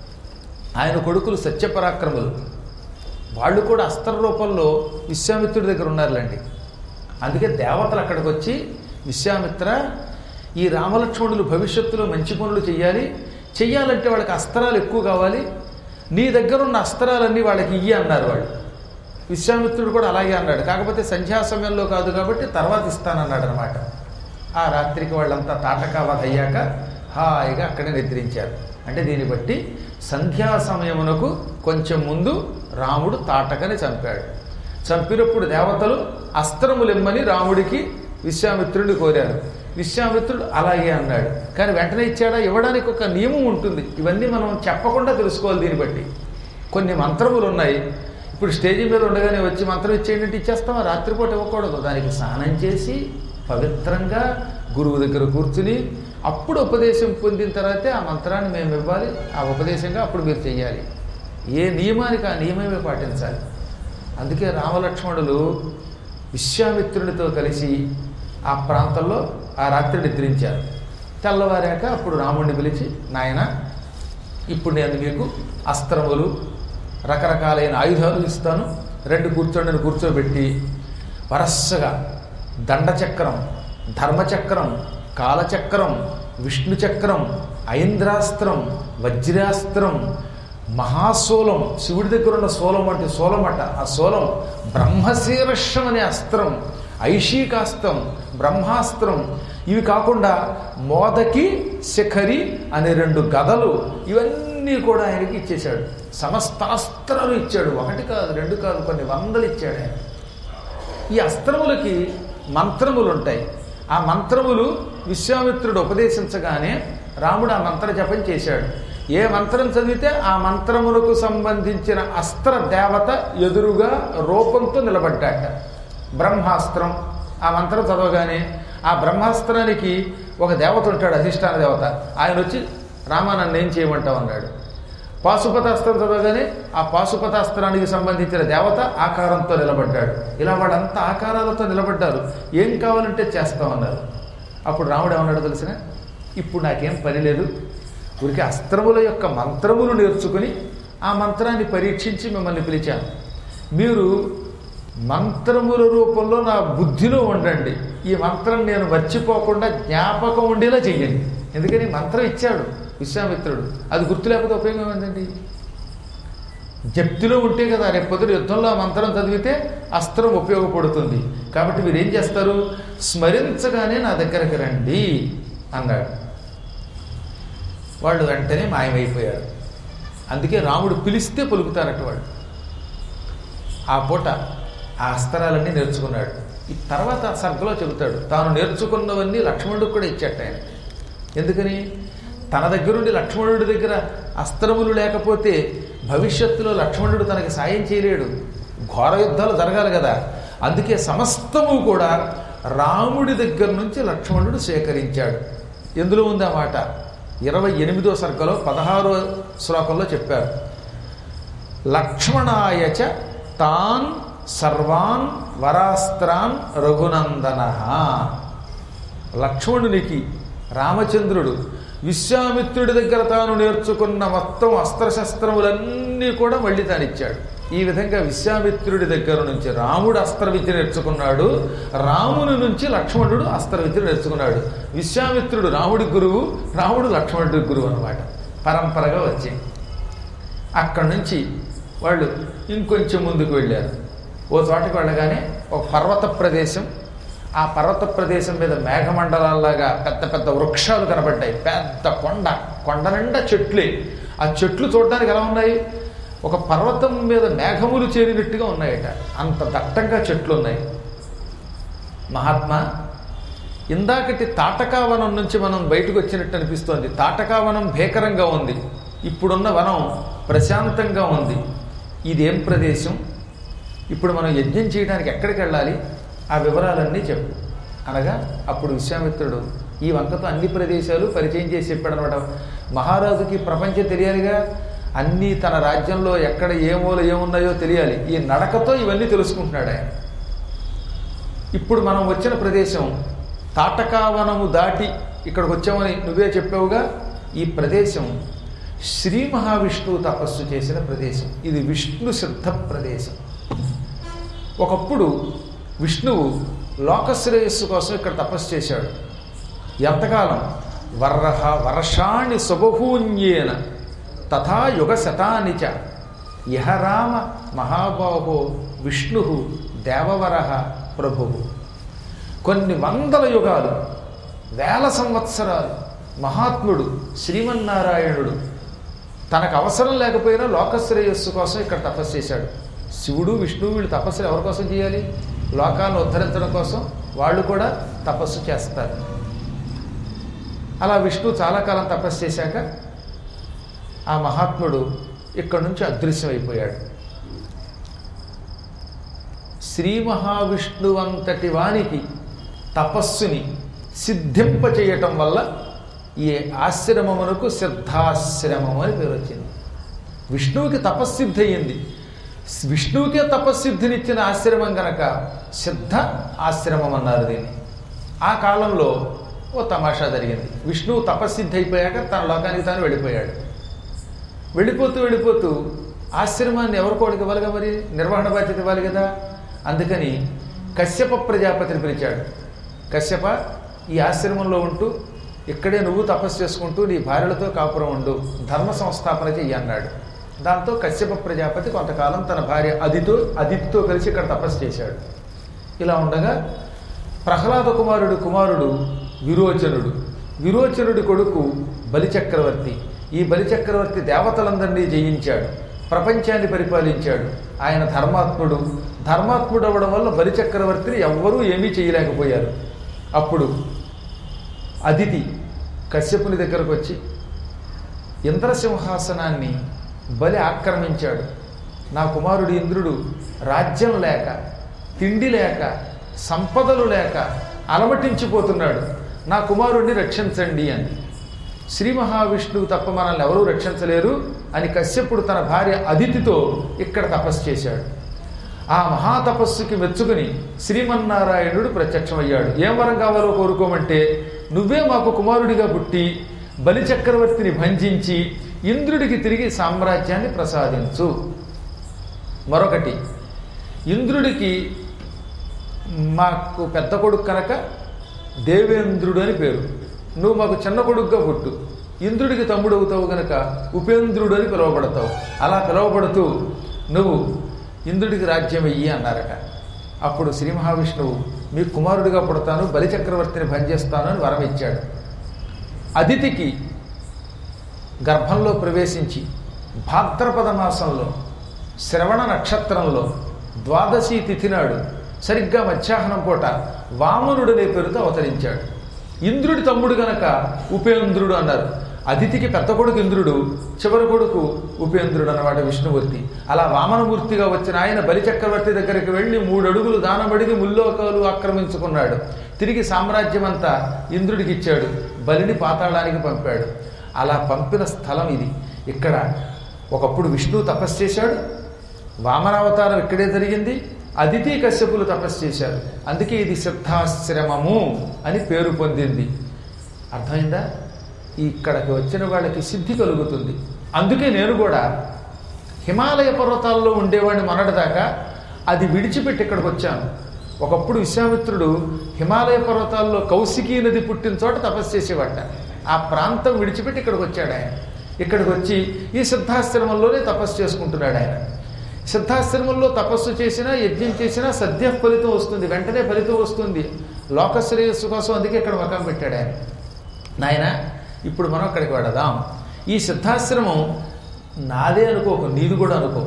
ఆయన కొడుకులు సత్యపరాక్రములు. వాళ్ళు కూడా అస్త్ర రూపంలో విశ్వామిత్రుడి దగ్గర ఉన్నారులేండి. అందుకే దేవతలు అక్కడికి వచ్చి, విశ్వామిత్ర ఈ రామలక్ష్మణులు భవిష్యత్తులో మంచి పనులు చెయ్యాలంటే వాళ్ళకి అస్త్రాలు ఎక్కువ కావాలి, నీ దగ్గర ఉన్న అస్త్రాలన్నీ వాళ్ళకి ఇయ్యి అన్నారు వాళ్ళు. విశ్వామిత్రుడు కూడా అలాగే అన్నాడు. కాకపోతే సంధ్యా సమయంలో కాదు కాబట్టి తర్వాత ఇస్తానన్నాడు అనమాట. ఆ రాత్రికి వాళ్ళంతా తాటకావధ అయ్యాక హాయిగా అక్కడే నిద్రించారు. అంటే దీన్ని బట్టి సంధ్యా సమయమునకు కొంచెం ముందు రాముడు తాటకని చంపాడు. చంపినప్పుడు దేవతలు అస్త్రములిమ్మని రాముడికి విశ్వామిత్రుడిని కోరారు. విశ్వామిత్రుడు అలాగే అన్నాడు. కానీ వెంటనే ఇచ్చాడా? ఇవ్వడానికి ఒక నియమం ఉంటుంది. ఇవన్నీ మనం చెప్పకుండా తెలుసుకోవాలి. దీన్ని బట్టి కొన్ని మంత్రములు ఉన్నాయి. ఇప్పుడు స్టేజీ మీద ఉండగానే వచ్చి మంత్రం ఇచ్చేయండి ఇచ్చేస్తామా? రాత్రిపూట ఇవ్వకూడదు. దానికి స్నానం చేసి పవిత్రంగా గురువు దగ్గర కూర్చుని అప్పుడు ఉపదేశం పొందిన తర్వాతే ఆ మంత్రాన్ని మేము ఇవ్వాలి. ఆ ఉపదేశంగా అప్పుడు మీరు చెయ్యాలి. ఏ నియమానికి ఆ నియమమే పాటించాలి. అందుకే రామలక్ష్మణులు విశ్వామిత్రునితో కలిసి ఆ ప్రాంతంలో ఆ రాత్రి నిద్రించారు. తెల్లవారాక అప్పుడు రాముడిని పిలిచి, నాయన ఇప్పుడు నేను మీకు అస్త్రములు రకరకాలైన ఆయుధాలు ఇస్తాను, 2 కూర్చోండి కూర్చోబెట్టి వరస్సగా దండచక్రం, ధర్మచక్రం, కాలచక్రం, విష్ణుచక్రం, ఐంద్రాస్త్రం, వజ్రాస్త్రం, మహాశూలం, శివుడి దగ్గర ఉన్న శూలం అంటే శూలమట. ఆ శూలం బ్రహ్మశీర్షం అనే అస్త్రం, ఐషికాస్త్రం, బ్రహ్మాస్త్రం, ఇవి కాకుండా మోదకి శిఖరి అనే 2 గదలు, ఇవన్నీ కూడా ఆయనకి ఇచ్చేశాడు. సమస్తాస్త్రాలు ఇచ్చాడు. 1 కాదు 2 కాదు, కొన్ని 100 ఇచ్చాడు ఆయన. ఈ అస్త్రములకి మంత్రములు ఉంటాయి. ఆ మంత్రములు విశ్వామిత్రుడు ఉపదేశించగానే రాముడు ఆ మంత్ర జపం చేశాడు. ఏ మంత్రం చదివితే ఆ మంత్రములకు సంబంధించిన అస్త్ర దేవత ఎదురుగా రూపంతో నిలబడ్డాట. బ్రహ్మాస్త్రం ఆ మంత్రం చదవగానే ఆ బ్రహ్మాస్త్రానికి ఒక దేవత ఉంటాడు, అధిష్టాన దేవత. ఆయన వచ్చి రామా నన్ను ఏం చేయమంటావు అన్నాడు. పాశుపతాస్త్రం చదవగానే ఆ పాశుపతాస్త్రానికి సంబంధించిన దేవత ఆకారంతో నిలబడ్డాడు. ఇలా వాళ్ళంతా ఆకారాలతో నిలబడ్డారు. ఏం కావాలంటే చేస్తామన్నారు. అప్పుడు రాముడు ఏమన్నాడు తెలిసిన, ఇప్పుడు నాకేం పని లేదు, ఊరికి అస్త్రముల యొక్క మంత్రములు నేర్చుకుని ఆ మంత్రాన్ని పరీక్షించి మిమ్మల్ని పిలిచాను. మీరు మంత్రముల రూపంలో నా బుద్ధిలో ఉండండి. ఈ మంత్రం నేను మర్చిపోకుండా జ్ఞాపకం ఉండేలా చెయ్యండి. ఎందుకని మంత్రం ఇచ్చాడు విశ్వామిత్రుడు, అది గుర్తు లేకపోతే ఉపయోగం ఏంటండి? జప్తిలో ఉంటే కదా రేపు పొద్దున యుద్ధంలో ఆ మంత్రం చదివితే అస్త్రం ఉపయోగపడుతుంది. కాబట్టి మీరు ఏం చేస్తారు, స్మరించగానే నా దగ్గరకు రండి అన్నాడు. వాళ్ళు వెంటనే మాయమైపోయారు. అందుకే రాముడు పిలిస్తే పలుకుతారట వాళ్ళు. ఆ పూట ఆ అస్త్రాలన్నీ నేర్చుకున్నాడు. ఈ తర్వాత సర్గలో చెబుతాడు తాను నేర్చుకున్నవన్నీ లక్ష్మణుడికి కూడా ఇచ్చాట ఆయన. ఎందుకని? తన దగ్గరుండి లక్ష్మణుడి దగ్గర అస్త్రములు లేకపోతే భవిష్యత్తులో లక్ష్మణుడు తనకి సాయం చేయలేడు, ఘోర యుద్ధాలు జరగాలి కదా. అందుకే సమస్తము కూడా రాముడి దగ్గర నుంచి లక్ష్మణుడు సేకరించాడు. ఎందులో ఉంది ఆ మాట? 28వ సర్గలో 16వ శ్లోకంలో చెప్పారు. లక్ష్మణాయచ తాన్ సర్వాన్ వరాస్త్రాన్ రఘునందన. లక్ష్మణునికి రామచంద్రుడు విశ్వామిత్రుడి దగ్గర తాను నేర్చుకున్న మొత్తం అస్త్రశస్త్రములన్నీ కూడా మళ్ళీ తానిచ్చాడు. ఈ విధంగా విశ్వామిత్రుడి దగ్గర నుంచి రాముడు అస్త్ర విద్య నేర్చుకున్నాడు, రాముని నుంచి లక్ష్మణుడు అస్త్ర విద్య నేర్చుకున్నాడు. విశ్వామిత్రుడు రాముడి గురువు, రాముడు లక్ష్మణుడి గురువు అన్నమాట, పరంపరగా వచ్చి. అక్కడి నుంచి వాళ్ళు ఇంకొంచెం ముందుకు వెళ్ళారు. ఓ చోటకి వెళ్ళగానే ఒక పర్వత ప్రదేశం, ఆ పర్వత ప్రదేశం మీద మేఘమండలాల్లాగా పెద్ద పెద్ద వృక్షాలు కనబడ్డాయి. పెద్ద కొండ నిండా చెట్లే. ఆ చెట్లు చూడడానికి ఎలా ఉన్నాయి? ఒక పర్వతం మీద మేఘములు చేరినట్టుగా ఉన్నాయట, అంత దట్టంగా చెట్లు ఉన్నాయి. మహాత్మా, ఇందాకటి తాటకావనం నుంచి మనం బయటకు వచ్చినట్టు అనిపిస్తోంది. తాటకావనం భీకరంగా ఉంది, ఇప్పుడున్న వనం ప్రశాంతంగా ఉంది. ఇదేం ప్రదేశం? ఇప్పుడు మనం యజ్ఞం చేయడానికి ఎక్కడికి వెళ్ళాలి? ఆ వివరాలన్నీ చెప్పు అనగా అప్పుడు విశ్వామిత్రుడు ఈ వంకతో అన్ని ప్రదేశాలు పరిచయం చేసి చెప్పాడనమాట. మహారాజుకి ప్రపంచం తెలియాలిగా, అన్నీ తన రాజ్యంలో ఎక్కడ ఏ మూల ఏమున్నాయో తెలియాలి. ఈ నడకతో ఇవన్నీ తెలుసుకుంటున్నాడు ఆయన. ఇప్పుడు మనం వచ్చిన ప్రదేశం తాటకావనము దాటి ఇక్కడికి వచ్చామని నువ్వే చెప్పావుగా. ఈ ప్రదేశం శ్రీ మహావిష్ణువు తపస్సు చేసిన ప్రదేశం. ఇది విష్ణు సిద్ధ ప్రదేశం. ఒకప్పుడు విష్ణువు లోకశ్రేయస్సు కోసం ఇక్కడ తపస్సు చేశాడు. ఎంతకాలం? వర్షాణి సుబహూన్యేన తథా యుగ శతాని చ ఇహ రామ మహాబాహో విష్ణు దేవవర ప్రభువు. కొన్ని వందల యుగాలు, వేల సంవత్సరాలు మహాత్ముడు శ్రీమన్నారాయణుడు తనకు అవసరం లేకపోయినా లోకశ్రేయస్సు కోసం ఇక్కడ తపస్సు చేశాడు. శివుడు విష్ణువు వీళ్ళు తపస్సులు ఎవరి కోసం చేయాలి? లోకాలను ఉద్ధరించడం కోసం. వాళ్ళు కూడా తపస్సు చేస్తారు. అలా విష్ణువు చాలా కాలం తపస్సు చేశాక ఆ మహాత్ముడు ఇక్కడి నుంచి అదృశ్యమైపోయాడు. శ్రీ మహావిష్ణువంతటి వానికి తపస్సుని సిద్ధింపచేయటం వల్ల ఈ ఆశ్రమమునకు సిద్ధాశ్రమం అని పేరు వచ్చింది. విష్ణువుకి తపస్సిద్ధి అయ్యింది. విష్ణువుకే తపస్సిద్ధినిచ్చిన ఆశ్రమం గనక సిద్ధ ఆశ్రమం అన్నారు దీన్ని. ఆ కాలంలో ఓ తమాషా జరిగింది. విష్ణువు తపస్సిద్ధి అయిపోయాక తన లోకానికి తాను వెళ్ళిపోయాడు. వెళ్ళిపోతూ ఆశ్రమాన్ని ఎవరికోడికి ఇవ్వాలిగా, మరి నిర్వహణ బాధ్యత ఇవ్వాలి కదా. అందుకని కశ్యప ప్రజాపతిని పిలిచాడు. కశ్యప, ఈ ఆశ్రమంలో ఉంటూ ఇక్కడే నువ్వు తపస్సు చేసుకుంటూ నీ భార్యలతో కాపురం ఉండు, ధర్మ సంస్థాపన చెయ్యి అన్నాడు. దాంతో కశ్యప ప్రజాపతి కొంతకాలం తన భార్య అదితితో కలిసి ఇక్కడ తపస్సు చేశాడు. ఇలా ఉండగా ప్రహ్లాద కుమారుడు విరోచనుడి కొడుకు బలిచక్రవర్తి. ఈ బలిచక్రవర్తి దేవతలందరినీ జయించాడు, ప్రపంచాన్ని పరిపాలించాడు. ఆయన ధర్మాత్ముడు అవ్వడం వల్ల బలిచక్రవర్తిని ఎవ్వరూ ఏమీ చేయలేకపోయారు. అప్పుడు అదితి కశ్యపుని దగ్గరకు వచ్చి ఇంద్రసింహాసనాన్ని బలి ఆక్రమించాడు. నా కుమారుడు ఇంద్రుడు రాజ్యం లేక, తిండి లేక, సంపదలు లేక అలమటించిపోతున్నాడు, నా కుమారుడిని రక్షించండి అని. శ్రీ మహావిష్ణువు తప్ప మనల్ని ఎవరూ రక్షించలేరు అని కశ్యపుడు తన భార్య అదితితో ఇక్కడ తపస్సు చేశాడు. ఆ మహాతపస్సుకి మెచ్చుకుని శ్రీమన్నారాయణుడు ప్రత్యక్షమయ్యాడు. ఏం వరం కావాలో కోరుకోమంటే, నువ్వే మాకు కుమారుడిగా పుట్టి బలిచక్రవర్తిని భంజించి ఇంద్రుడికి తిరిగి సామ్రాజ్యాన్ని ప్రసాదించు. మరొకటి, ఇంద్రుడికి మాకు పెద్ద కొడుకు కనుక దేవేంద్రుడు అని పేరు, నువ్వు మాకు చిన్న కొడుకుగా పుట్టు. ఇంద్రుడికి తమ్ముడు అవుతావు గనక ఉపేంద్రుడు అని పిలువబడతావు. అలా పిలువబడుతూ నువ్వు ఇంద్రుడికి రాజ్యం ఇయ్యి అన్నారట. అప్పుడు శ్రీ మహావిష్ణువు మీ కుమారుడిగా పుడతాను, బలిచక్రవర్తిని భంజేస్తాను అని వరం ఇచ్చాడు. అదితికి గర్భంలో ప్రవేశించి భాద్రపద మాసంలో శ్రవణ నక్షత్రంలో ద్వాదశి తిథి నాడు సరిగ్గా మధ్యాహ్నం పూట వామనుడనే పేరుతో అవతరించాడు. ఇంద్రుడి తమ్ముడు గనక ఉపేంద్రుడు అన్నారు. అదితికి పెద్ద కొడుకు ఇంద్రుడు, చివరి కొడుకు ఉపేంద్రుడు అన్నమాట విష్ణుమూర్తి. అలా వామనమూర్తిగా వచ్చిన ఆయన బలిచక్రవర్తి దగ్గరికి వెళ్ళి 3 అడుగులు దానమడిగి ముల్లోకాలు ఆక్రమించుకున్నాడు. తిరిగి సామ్రాజ్యం అంతా ఇంద్రుడికి ఇచ్చాడు. బలిని పాతాళానికి పంపాడు. అలా పంపిన స్థలం ఇది. ఇక్కడ ఒకప్పుడు విష్ణువు తపస్సు చేశాడు. వామనావతారం ఇక్కడే జరిగింది. అదితి కశ్యపులు తపస్సు చేశారు. అందుకే ఇది సిద్ధాశ్రమము అని పేరు పొందింది. అర్థమైందా? ఇక్కడికి వచ్చిన వాళ్ళకి సిద్ధి కలుగుతుంది. అందుకే నేను కూడా హిమాలయ పర్వతాల్లో ఉండేవాడిని మొన్నటిదాకా. అది విడిచిపెట్టి ఇక్కడికి వచ్చాను. ఒకప్పుడు విశ్వామిత్రుడు హిమాలయ పర్వతాల్లో కౌశికీ నది పుట్టిన చోట తపస్సు చేసేవాట. ఆ ప్రాంతం విడిచిపెట్టి ఇక్కడికి వచ్చాడు ఆయన. ఇక్కడికి వచ్చి ఈ సిద్ధాశ్రమంలోనే తపస్సు చేసుకుంటున్నాడు ఆయన. సిద్ధాశ్రమంలో తపస్సు చేసినా యజ్ఞం చేసినా సద్య ఫలితం వస్తుంది, వెంటనే ఫలితం వస్తుంది, లోకశ్రేయస్సు కోసం. అందుకే ఇక్కడ మకాం పెట్టాడు ఆయన. నాయన, ఇప్పుడు మనం అక్కడికి వెడదాం. ఈ సిద్ధాశ్రమం నాదే అనుకోకు, నీది కూడా అనుకో.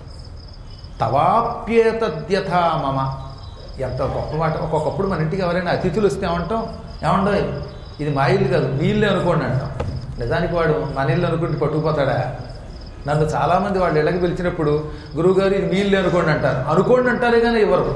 తవాప్యేతద్యథా మమ. ఎంత గొప్ప మాట. ఒక్కొక్కప్పుడు మన ఇంటికి ఎవరైనా అతిథులు వస్తే ఏమంటాం? ఏమండో ఇది మా ఇల్లు కాదు, మీ ఇల్లు అనుకోండి అంటాం. నిజానికి వాడు మన ఇల్లు అనుకుంటే పట్టుకుపోతాడా? నన్ను చాలామంది వాళ్ళు ఇళ్ళకి పిలిచినప్పుడు గురువుగారు ఇది మీ ఇల్లు అనుకోండి అంటారు. అనుకోండి అంటారే కానీ ఇవ్వరు.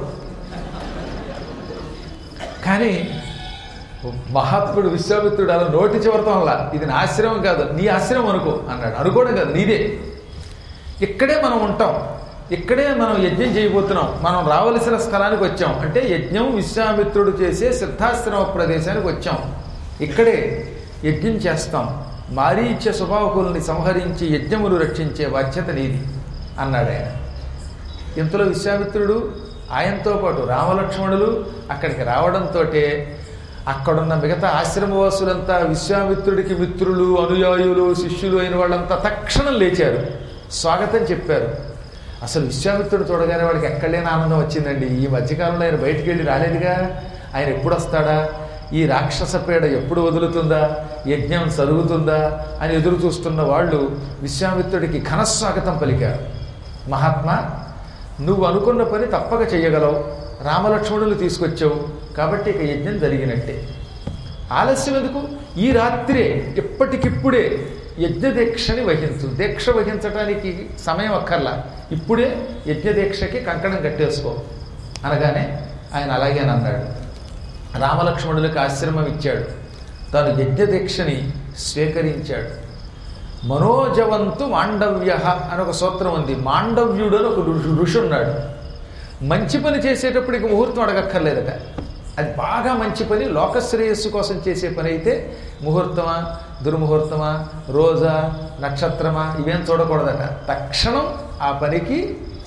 కానీ మహాత్ముడు విశ్వామిత్రుడు అలా నోటి చివరతో వల్ల ఇది నా ఆశ్రమం కాదు, నీ ఆశ్రమం అనుకో అన్నాడు. అనుకోవడం కాదు, నీదే. ఇక్కడే మనం ఉంటాం, ఇక్కడే మనం యజ్ఞం చేయబోతున్నాం. మనం రావలసిన స్థలానికి వచ్చాం. అంటే యజ్ఞం విశ్వామిత్రుడు చేసే సిద్ధాశ్రమ ప్రదేశానికి వచ్చాం. ఇక్కడే యజ్ఞం చేస్తాం. మారీచ్య స్వభావకుల్ని సంహరించి యజ్ఞములు రక్షించే బాధ్యత నీది అన్నాడు ఆయన. ఇంతలో విశ్వామిత్రుడు ఆయనతో పాటు రామలక్ష్మణులు అక్కడికి రావడంతో అక్కడున్న మిగతా ఆశ్రమవాసులంతా విశ్వామిత్రుడికి మిత్రులు, అనుయాయులు, శిష్యులు అయిన వాళ్ళంతా తక్షణం లేచారు, స్వాగతం చెప్పారు. అసలు విశ్వామిత్రుడు చూడగానే వాడికి ఎక్కడలేని ఆనందం వచ్చిందండి. ఈ మధ్యకాలంలో ఆయన బయటికి వెళ్ళి రాలేదుగా, ఆయన ఎప్పుడు వస్తాడా, ఈ రాక్షస పీడ ఎప్పుడు వదులుతుందా, యజ్ఞం జరుగుతుందా అని ఎదురు చూస్తున్న వాళ్ళు విశ్వామిత్రుడికి ఘనస్వాగతం పలికారు. మహాత్మా, నువ్వు అనుకున్న పని తప్పక చెయ్యగలవు. రామలక్ష్మణులు తీసుకొచ్చావు కాబట్టి ఇక యజ్ఞం జరిగినట్టే. ఆలస్యం ఎందుకు? ఈ రాత్రే ఇప్పటికిప్పుడే యజ్ఞదీక్షని వహించు. దీక్ష వహించడానికి సమయం అక్కర్లా, ఇప్పుడే యజ్ఞదీక్షకి కంకణం కట్టేసుకో అనగానే ఆయన అలాగే అన్నాడు. రామలక్ష్మణులకు ఆశ్రమం ఇచ్చాడు. తాను యజ్ఞదీక్షని స్వీకరించాడు. మనోజవంతు మాండవ్య అని ఒక సూత్రం ఉంది. మాండవ్యుడు అని ఒక ఋషి ఉన్నాడు. మంచి పని చేసేటప్పుడు ఇక ముహూర్తం అడగక్కర్లేదట. అది బాగా మంచి పని, లోకశ్రేయస్సు కోసం చేసే పని అయితే ముహూర్తమా, దుర్ముహూర్తమా, రోజా, నక్షత్రమా ఇవేం చూడకూడదట. తక్షణం ఆ పనికి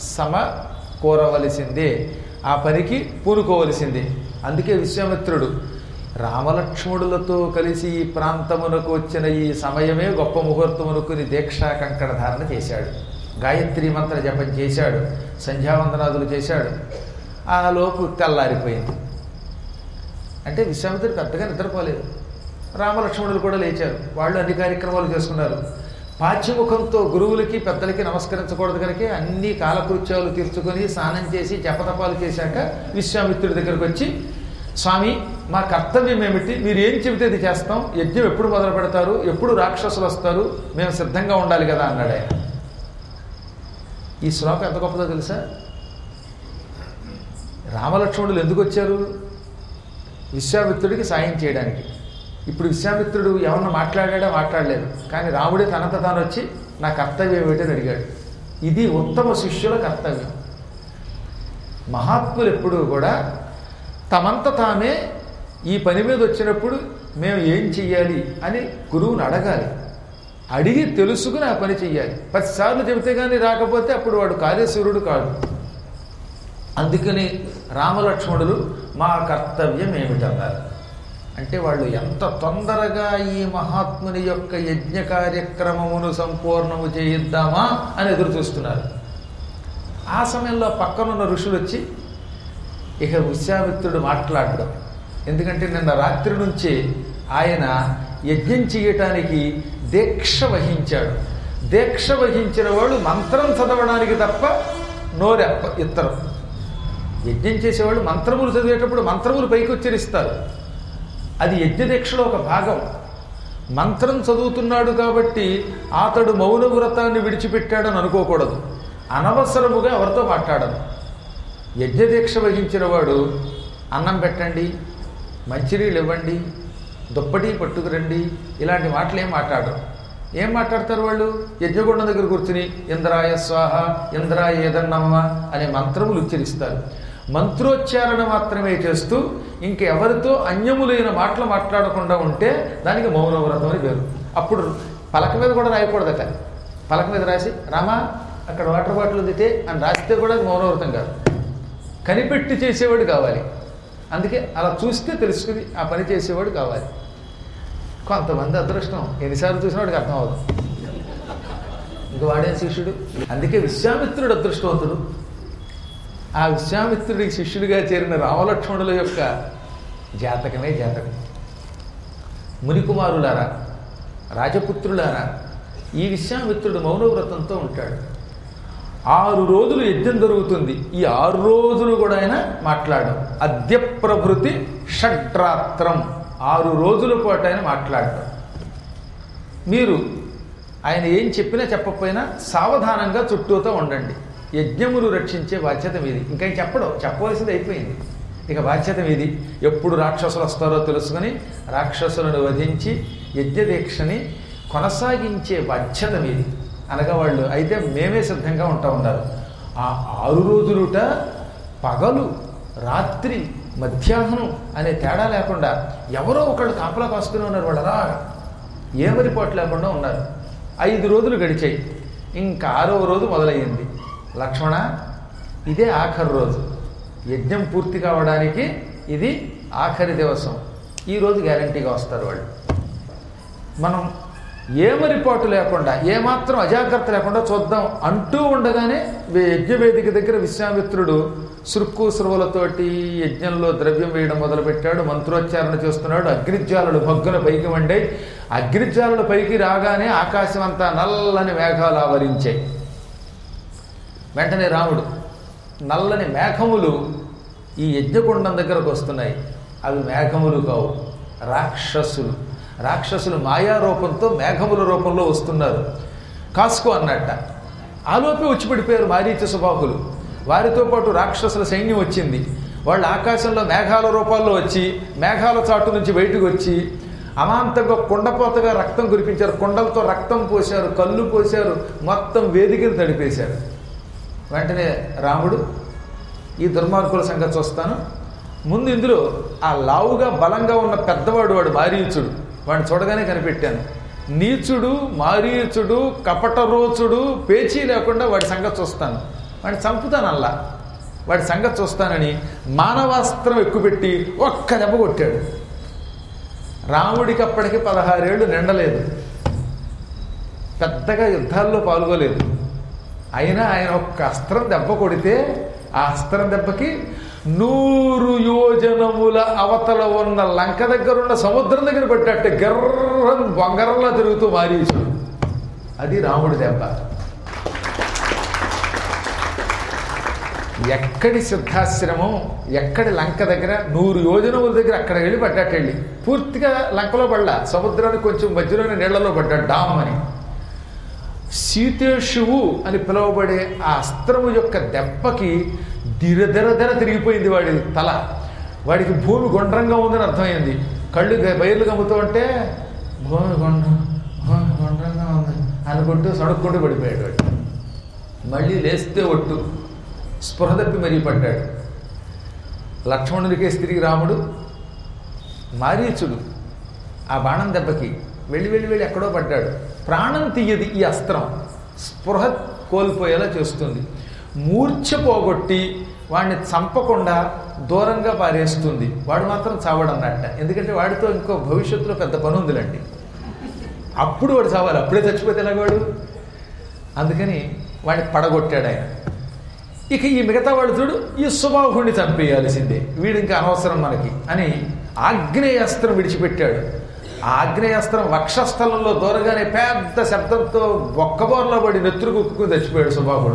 సమకూరవలసిందే, ఆ పనికి పూనుకోవలసిందే. అందుకే విశ్వామిత్రుడు రామలక్ష్మణులతో కలిసి ఈ ప్రాంతమునకు వచ్చిన ఈ సమయమే గొప్ప ముహూర్తమునుకుని దీక్షా కంకణ ధారణ చేశాడు. గాయత్రీ మంత్ర జపం చేశాడు, సంధ్యావందనాదులు చేశాడు. ఆలోపు తెల్లారిపోయింది. అంటే విశ్వామిత్రుడు పెద్దగా నిద్రపోలేదు. రామలక్ష్మణులు కూడా లేచారు. వాళ్ళు అన్ని కార్యక్రమాలు చేసుకున్నారు. పాచ్యముఖంతో గురువులకి పెద్దలకి నమస్కరించకూడదు కనుక అన్ని కాలకృత్యాలు తీర్చుకొని స్నానం చేసి జపతపాలు చేశాక విశ్వామిత్రుడి దగ్గరకు వచ్చి, స్వామి, మా కర్తవ్యం ఏమిటి? మీరు ఏం చెబితే ఇది చేస్తాం. యజ్ఞం ఎప్పుడు మొదలు పెడతారు, ఎప్పుడు రాక్షసులు వస్తారు, మేము సిద్ధంగా ఉండాలి కదా అన్నాడు ఆయన. ఈ శ్లోకం ఎంత గొప్పదో తెలుసా? రామలక్ష్మణులు ఎందుకు వచ్చారు? విశ్వామిత్రుడికి సాయం చేయడానికి. ఇప్పుడు విశ్వామిత్రుడు ఏమన్నా మాట్లాడలేదు. కానీ రాముడే తనంత తాను వచ్చి నా కర్తవ్యం ఏమిటని అడిగాడు. ఇది ఉత్తమ శిష్యుల కర్తవ్యం. మహాత్ములు ఎప్పుడూ కూడా తమంత తామే ఈ పని మీద వచ్చినప్పుడు మేము ఏం చెయ్యాలి అని గురువుని అడగాలి. అడిగి తెలుసుకుని ఆ పని చెయ్యాలి. 10 సార్లు చెబితే కానీ రాకపోతే అప్పుడు వాడు కార్యశూరుడు కాదు. అందుకని రామలక్ష్మణులు మా కర్తవ్యం ఏమిటన్నారు. అంటే వాళ్ళు ఎంత తొందరగా ఈ మహాత్ముని యొక్క యజ్ఞ కార్యక్రమమును సంపూర్ణము చేయిద్దామా అని ఎదురు చూస్తున్నారు. ఆ సమయంలో పక్కనున్న ఋషులు వచ్చి ఇక విశ్వామిత్రుడు మాట్లాడడం. ఎందుకంటే నిన్న రాత్రి నుంచి ఆయన యజ్ఞం చేయటానికి దీక్ష వహించాడు. దీక్ష వహించిన వాడు మంత్రం చదవడానికి తప్ప నోరెప్ప ఇత్తరు. యజ్ఞం చేసేవాళ్ళు మంత్రములు చదివేటప్పుడు మంత్రములు పైకి ఉచ్చరిస్తారు. అది యజ్ఞదీక్షలో ఒక భాగం. మంత్రం చదువుతున్నాడు కాబట్టి అతడు మౌన వ్రతాన్ని విడిచిపెట్టాడని అనుకోకూడదు. అనవసరముగా ఎవరితో మాట్లాడదు. యజ్ఞదీక్ష వహించిన వాడు అన్నం పెట్టండి, మంచినీళ్ళు ఇవ్వండి, దుప్పటి పట్టుకురండి, ఇలాంటి మాటలు ఏం మాట్లాడరు. ఏం మాట్లాడతారు వాళ్ళు? యజ్ఞగుండం దగ్గర కూర్చుని ఇంద్రాయ స్వాహ, ఇంద్రాయ ఏదన్నమ్మ అనే మంత్రములు ఉచ్చరిస్తారు. మంత్రోచ్చారణ మాత్రమే చేస్తూ ఇంకెవరితో అన్యములైన మాటలు మాట్లాడకుండా ఉంటే దానికి మౌనవ్రతం అని పేరు. అప్పుడు పలక మీద కూడా రాయకూడదట. పలక మీద రాసి రామా అక్కడ వాటర్ బాటిల్ దితే అని రాస్తే కూడా మౌనవ్రతం కాదు. కనిపెట్టి చేసేవాడు కావాలి. అందుకే అలా చూస్తే తెలుసుకుని ఆ పని చేసేవాడు కావాలి. కొంతమంది అదృష్టం ఎన్నిసార్లు చూసిన వాడికి అర్థం అవుతుంది. ఇంక వాడే శిష్యుడు. అందుకే విశ్వామిత్రుడు అదృష్టవంతుడు. ఆ విశ్వామిత్రుడికి శిష్యుడిగా చేరిన రామలక్ష్మణుల యొక్క జాతకమే జాతకం. మునికుమారులారా, రాజపుత్రులారా, ఈ విశ్వామిత్రుడు మౌనవ్రతంతో ఉంటాడు. 6 రోజులు యజ్ఞం జరుగుతుంది. ఈ 6 రోజులు కూడా ఆయన మాట్లాడడం. అద్య ప్రభృతి షడ్రాత్రం 6 రోజుల పాటు ఆయన మాట్లాడటం. మీరు ఆయన ఏం చెప్పినా చెప్పకపోయినా సావధానంగా చుట్టూతో ఉండండి. యజ్ఞములు రక్షించే బాధ్యత మీది. ఇంకా చెప్పవలసింది అయిపోయింది. ఇక బాధ్యత మీది. ఎప్పుడు రాక్షసులు వస్తారో తెలుసుకొని రాక్షసులను వధించి యజ్ఞదీక్షని కొనసాగించే బాధ్యత మీది. అనగా వాళ్ళు అయితే మేమే సిద్ధంగా ఉంటా ఉన్నారు. ఆ 6 రోజులుట పగలు రాత్రి మధ్యాహ్నం అనే తేడా లేకుండా ఎవరో ఒకళ్ళు కాపలా కాసుకుని ఉన్నారు. వాళ్ళు అలా ఏమరిపాటు లేకుండా ఉన్నారు. 5 రోజులు గడిచాయి. ఇంకా 6వ రోజు మొదలయ్యింది. లక్ష్మణ, ఇదే ఆఖరి రోజు. యజ్ఞం పూర్తి కావడానికి ఇది ఆఖరి దివసం. ఈరోజు గ్యారంటీగా వస్తారు వాళ్ళు. మనం ఏమరిపాటు లేకుండా ఏమాత్రం అజాగ్రత్త లేకుండా చూద్దాం అంటూ ఉండగానే యజ్ఞవేదిక దగ్గర విశ్వామిత్రుడు సురుక్కు సురువులతోటి యజ్ఞంలో ద్రవ్యం వేయడం మొదలుపెట్టాడు. మంత్రోచ్చారణ చేస్తున్నాడు. అగ్నిజ్వాలలు భగ్గున పైకి వండాయి. అగ్నిజ్వాలలు పైకి రాగానే ఆకాశం అంతా నల్లని మేఘాలు ఆవరించాయి. వెంటనే రాముడు నల్లని మేఘములు ఈ యజ్ఞకుండం దగ్గరకు వస్తున్నాయి. అవి మేఘములు కావు, రాక్షసులు. రాక్షసులు మాయారూపంతో మేఘముల రూపంలో వస్తున్నారు. కాసుకో అన్నట్ట. ఆలోపే వచ్చి పడిపోయారు మారీచ సుబాహులు. వారితో పాటు రాక్షసుల సైన్యం వచ్చింది. వాళ్ళు ఆకాశంలో మేఘాల రూపాల్లో వచ్చి మేఘాల చాటు నుంచి బయటకు వచ్చి అమాంతంగా కుండపోతగా రక్తం కురిపించారు. కుండలతో రక్తం పోశారు, కళ్ళు పోశారు, మొత్తం వేదికను తడిపేశారు. వెంటనే రాముడు ఈ దుర్మార్గుల సంగతి చూస్తాను. ముందు ఇందులో ఆ లావుగా బలంగా ఉన్న పెద్దవాడు వాడు మారీచుడు. వాడిని చూడగానే కనిపెట్టాను. నీచుడు, మారీచుడు, కపటరోచుడు, పేచీ లేకుండా వాడి సంగతి చూస్తాను. వాడిని చంపుతానల్లా. వాడి సంగతి చూస్తానని మానవాస్త్రం ఎక్కుపెట్టి ఒక్క దెబ్బ కొట్టాడు. రాముడికి అప్పటికి 16 ఏళ్ళు నిండలేదు. పెద్దగా యుద్ధాల్లో పాల్గొలేదు. అయినా ఆయన ఒక్క అస్త్రం దెబ్బ కొడితే ఆ అస్త్రం దెబ్బకి 100 యోజనముల అవతల ఉన్న లంక దగ్గర ఉన్న సముద్రం దగ్గర పట్టినట్టే గర్రం బొంగరంలా తిరుగుతూ మారీచుడు. అది రాముడి దెబ్బ. ఎక్కడి సిద్ధాశ్రమం, ఎక్కడి లంక దగ్గర 100 యోజనముల దగ్గర అక్కడ వెళ్ళి పడ్డట్టెళ్ళి పూర్తిగా లంకలో పడ్డా, సముద్రానికి కొంచెం మధ్యలోనే నీళ్లలో పడ్డాడు డామ్ అని. సీతేషువు అని పిలువబడే ఆ అస్త్రము యొక్క దెబ్బకి దిరదిర తిరిగిపోయింది వాడి తల. వాడికి భూమి గుండ్రంగా ఉందని అర్థమైంది. కళ్ళు బయర్లు కమ్ముతూ ఉంటే భూమి గుండ్రంగా ఉంది అనుకుంటూ సడుక్కుంటూ పడిపోయాడు వాడు. మళ్ళీ లేస్తే ఒట్టు స్పృహ తప్పి మరీ పడ్డాడు. లక్ష్మణునికేసి తిరిగి రాముడు మారీచుడు ఆ బాణం దెబ్బకి వెళ్ళి ఎక్కడో పడ్డాడు. ప్రాణం తీయది ఈ అస్త్రం. స్పృహ కోల్పోయేలా చేస్తుంది. మూర్ఛ పోగొట్టి వాడిని చంపకుండా దూరంగా పారేస్తుంది. వాడు మాత్రం చావడన్నట్ట. ఎందుకంటే వాడితో ఇంకో భవిష్యత్తులో పెద్ద పని ఉందిలండి. అప్పుడు వాడు చావాలి. అప్పుడే చచ్చిపోతే ఎలాగవాడు. అందుకని వాడిని పడగొట్టాడు ఆయన. ఇక ఈ మిగతా వాడు చూడు ఈ సుబాహుడిని చంపేయాల్సిందే, వీడు ఇంకా అనవసరం మనకి అని ఆగ్నేయాస్త్రం విడిచిపెట్టాడు. ఆ ఆగ్నేయాస్త్రం వక్షస్థలంలో దూరగానే పెద్ద శబ్దంతో ఒక్కబోర్లో పడి నెత్తురు కుక్కుని చచ్చిపోయాడు సుబాహుడు.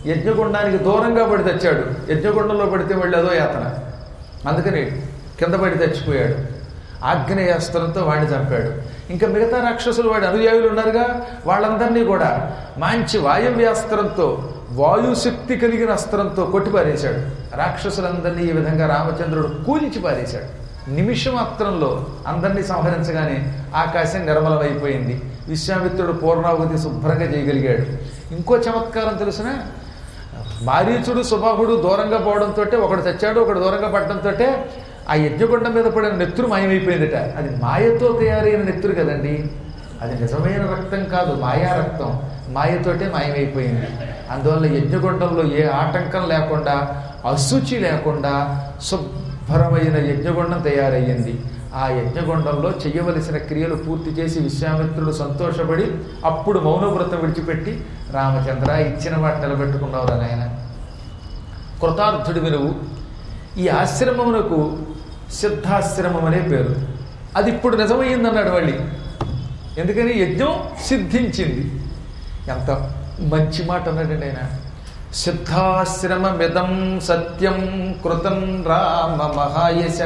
యజ్ఞగుండానికి దూరంగా పడి తెచ్చాడు. యజ్ఞగుండంలో పడితే మళ్ళీ అదో యాతన. అందుకని కింద పడి తెచ్చిపోయాడు. ఆగ్నేయాస్త్రంతో వాడిని చంపాడు. ఇంకా మిగతా రాక్షసులు వాడి అనుయాయులు ఉన్నారుగా, వాళ్ళందరినీ కూడా మంచి వాయవ్యాస్త్రంతో, వాయుశక్తి కలిగిన అస్త్రంతో కొట్టి పారేశాడు. రాక్షసులందరినీ ఈ విధంగా రామచంద్రుడు కూల్చి పారేశాడు. నిమిషమాత్రంలో అందరినీ సంహరించగానే ఆకాశం నిర్మలమైపోయింది. విశ్వామిత్రుడు పూర్ణాహుతి శుభ్రంగా చేయగలిగాడు. ఇంకో చమత్కారం తెలిసిన, మారీచుడు సుబాహుడు దూరంగా పోవడంతో ఒకడు చచ్చాడు, ఒకడు దూరంగా పడడంతో ఆ యజ్ఞగుండం మీద పడిన నెత్తురు మాయమైపోయిందట. అది మాయతో తయారైన నెత్తురు కదండి, అది నిజమైన రక్తం కాదు, మాయా రక్తం. మాయతోటే మాయమైపోయింది. అందువల్ల యజ్ఞగుండంలో ఏ ఆటంకం లేకుండా, అశుచి లేకుండా శుభ్రమైన యజ్ఞగుండం తయారయ్యింది. ఆ యజ్ఞగుండంలో చెయ్యవలసిన క్రియలు పూర్తి చేసి విశ్వామిత్రుడు సంతోషపడి అప్పుడు మౌనవ్రతం విడిచిపెట్టి, రామచంద్ర ఇచ్చిన మాట నిలబెట్టుకున్నావురా నాయన, కృతార్థుడివి నువ్వు. ఈ ఆశ్రమమునకు సిద్ధాశ్రమం అనే పేరు. అది ఇప్పుడు నిజమయ్యిందన్నాడు మళ్ళీ. ఎందుకని? యజ్ఞం సిద్ధించింది. ఎంత మంచి మాట అన్నాడండి ఆయన. సిద్ధాశ్రమమిదం సత్యం కృతం రామ మహాయశ.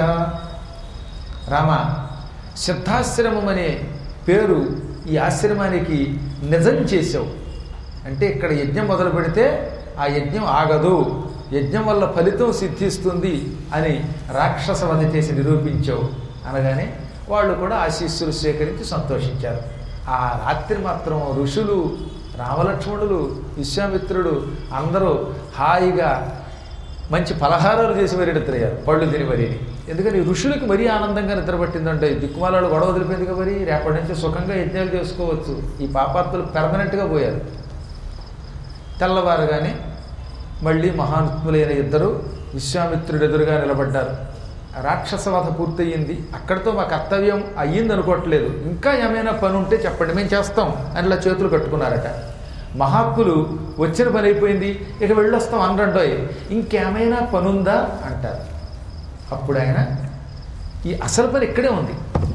రామ, సిద్ధాశ్రమం అనే పేరు ఈ ఆశ్రమానికి నిజం చేసావు. అంటే ఇక్కడ యజ్ఞం మొదలు పెడితే ఆ యజ్ఞం ఆగదు, యజ్ఞం వల్ల ఫలితం సిద్ధిస్తుంది అని రాక్షస వధ చేసి నిరూపించావు అనగానే వాళ్ళు కూడా ఆశీస్సులు స్వీకరించి సంతోషించారు. ఆ రాత్రి మాత్రం ఋషులు, రామలక్ష్మణులు, విశ్వామిత్రుడు అందరూ హాయిగా మంచి పలహారాలు చేసి మరీ నిద్రయ్యారు, పళ్ళు తిని మరీ. ఎందుకని ఋషులకు మరీ ఆనందంగా నిద్రపట్టిందంటే, దిక్కుమాలాడు గొడవ వదిలిపోయిందిగా, మరి రేపటి నుంచి సుఖంగా యజ్ఞాలు చేసుకోవచ్చు. ఈ పాపాత్తులు పెర్మనెంట్గా పోయారు. తెల్లవారుగానే మళ్ళీ మహాత్ములైన ఇద్దరు విశ్వామిత్రుడు ఎదురుగా నిలబడ్డారు. రాక్షసవధ పూర్తయింది, అక్కడితో మా కర్తవ్యం అయ్యింది అనుకోవట్లేదు, ఇంకా ఏమైనా పని ఉంటే చెప్పండి, మేము చేస్తాం అని ఇలా చేతులు కట్టుకున్నారట. మహాత్ములు వచ్చిన పని అయిపోయింది, ఇక వెళ్ళొస్తాం అనరండోయ్, ఇంకేమైనా పనుందా అంటారు. అప్పుడు ఆయన, ఈ అసలు పని ఇక్కడే ఉంది,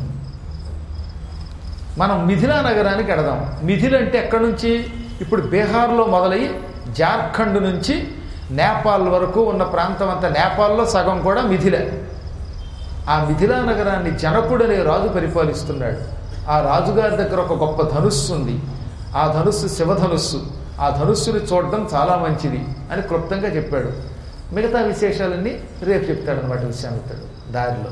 మనం మిథిలా నగరానికి ఎడదాం. మిథిల అంటే ఎక్కడి నుంచి? ఇప్పుడు బీహార్లో మొదలై జార్ఖండ్ నుంచి నేపాల్ వరకు ఉన్న ప్రాంతం అంతా, నేపాల్లో సగం కూడా మిథిల. ఆ మిథిలా నగరాన్ని జనకుడు అనే రాజు పరిపాలిస్తున్నాడు. ఆ రాజుగారి దగ్గర ఒక గొప్ప ధనుస్సు ఉంది. ఆ ధనుస్సు శివధనుస్సు. ఆ ధనుస్సుని చూడడం చాలా మంచిది అని క్లుప్తంగా చెప్పాడు. మిగతా విశేషాలన్నీ రేపు చెప్తాడనమాట విశ్వామిత్రుడు దారిలో.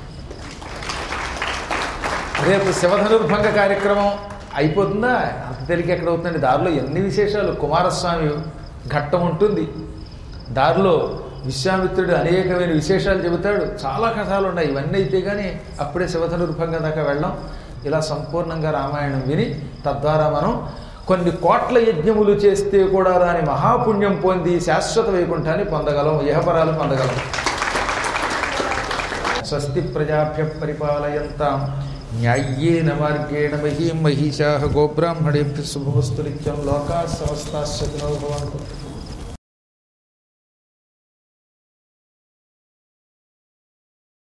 రేపు శివధనుర్భంగ కార్యక్రమం అయిపోతుందా? అంత తేలిక ఎక్కడవుతుందండి? దారిలో ఎన్ని విశేషాలు. కుమారస్వామి ఘట్టం ఉంటుంది దారిలో, విశ్వామిత్రుడు అనేకమైన విశేషాలు చెబుతాడు, చాలా కథలు ఉన్నాయి. ఇవన్నీ అయితే కానీ అప్పుడే శివధనుర్భంగ దాకా వెళ్ళాం. ఇలా సంపూర్ణంగా రామాయణం విని తద్వారా మనం కొన్ని కోట్ల యజ్ఞములు చేస్తే కూడా రాని మహాపుణ్యం పొంది శాశ్వత వైకుంఠాన్ని పొందగలం, ఇహపరాలు పొందగలం. స్వస్తి ప్రజాభ్య పరిపాలయంతాం న్యాయ్యేన మార్గేణ మహీం మహిషాః గోబ్రాహ్మణేభ్యः శుభమస్తు నిత్యం. లోకాః సమస్తాః సుఖినో భవంతు.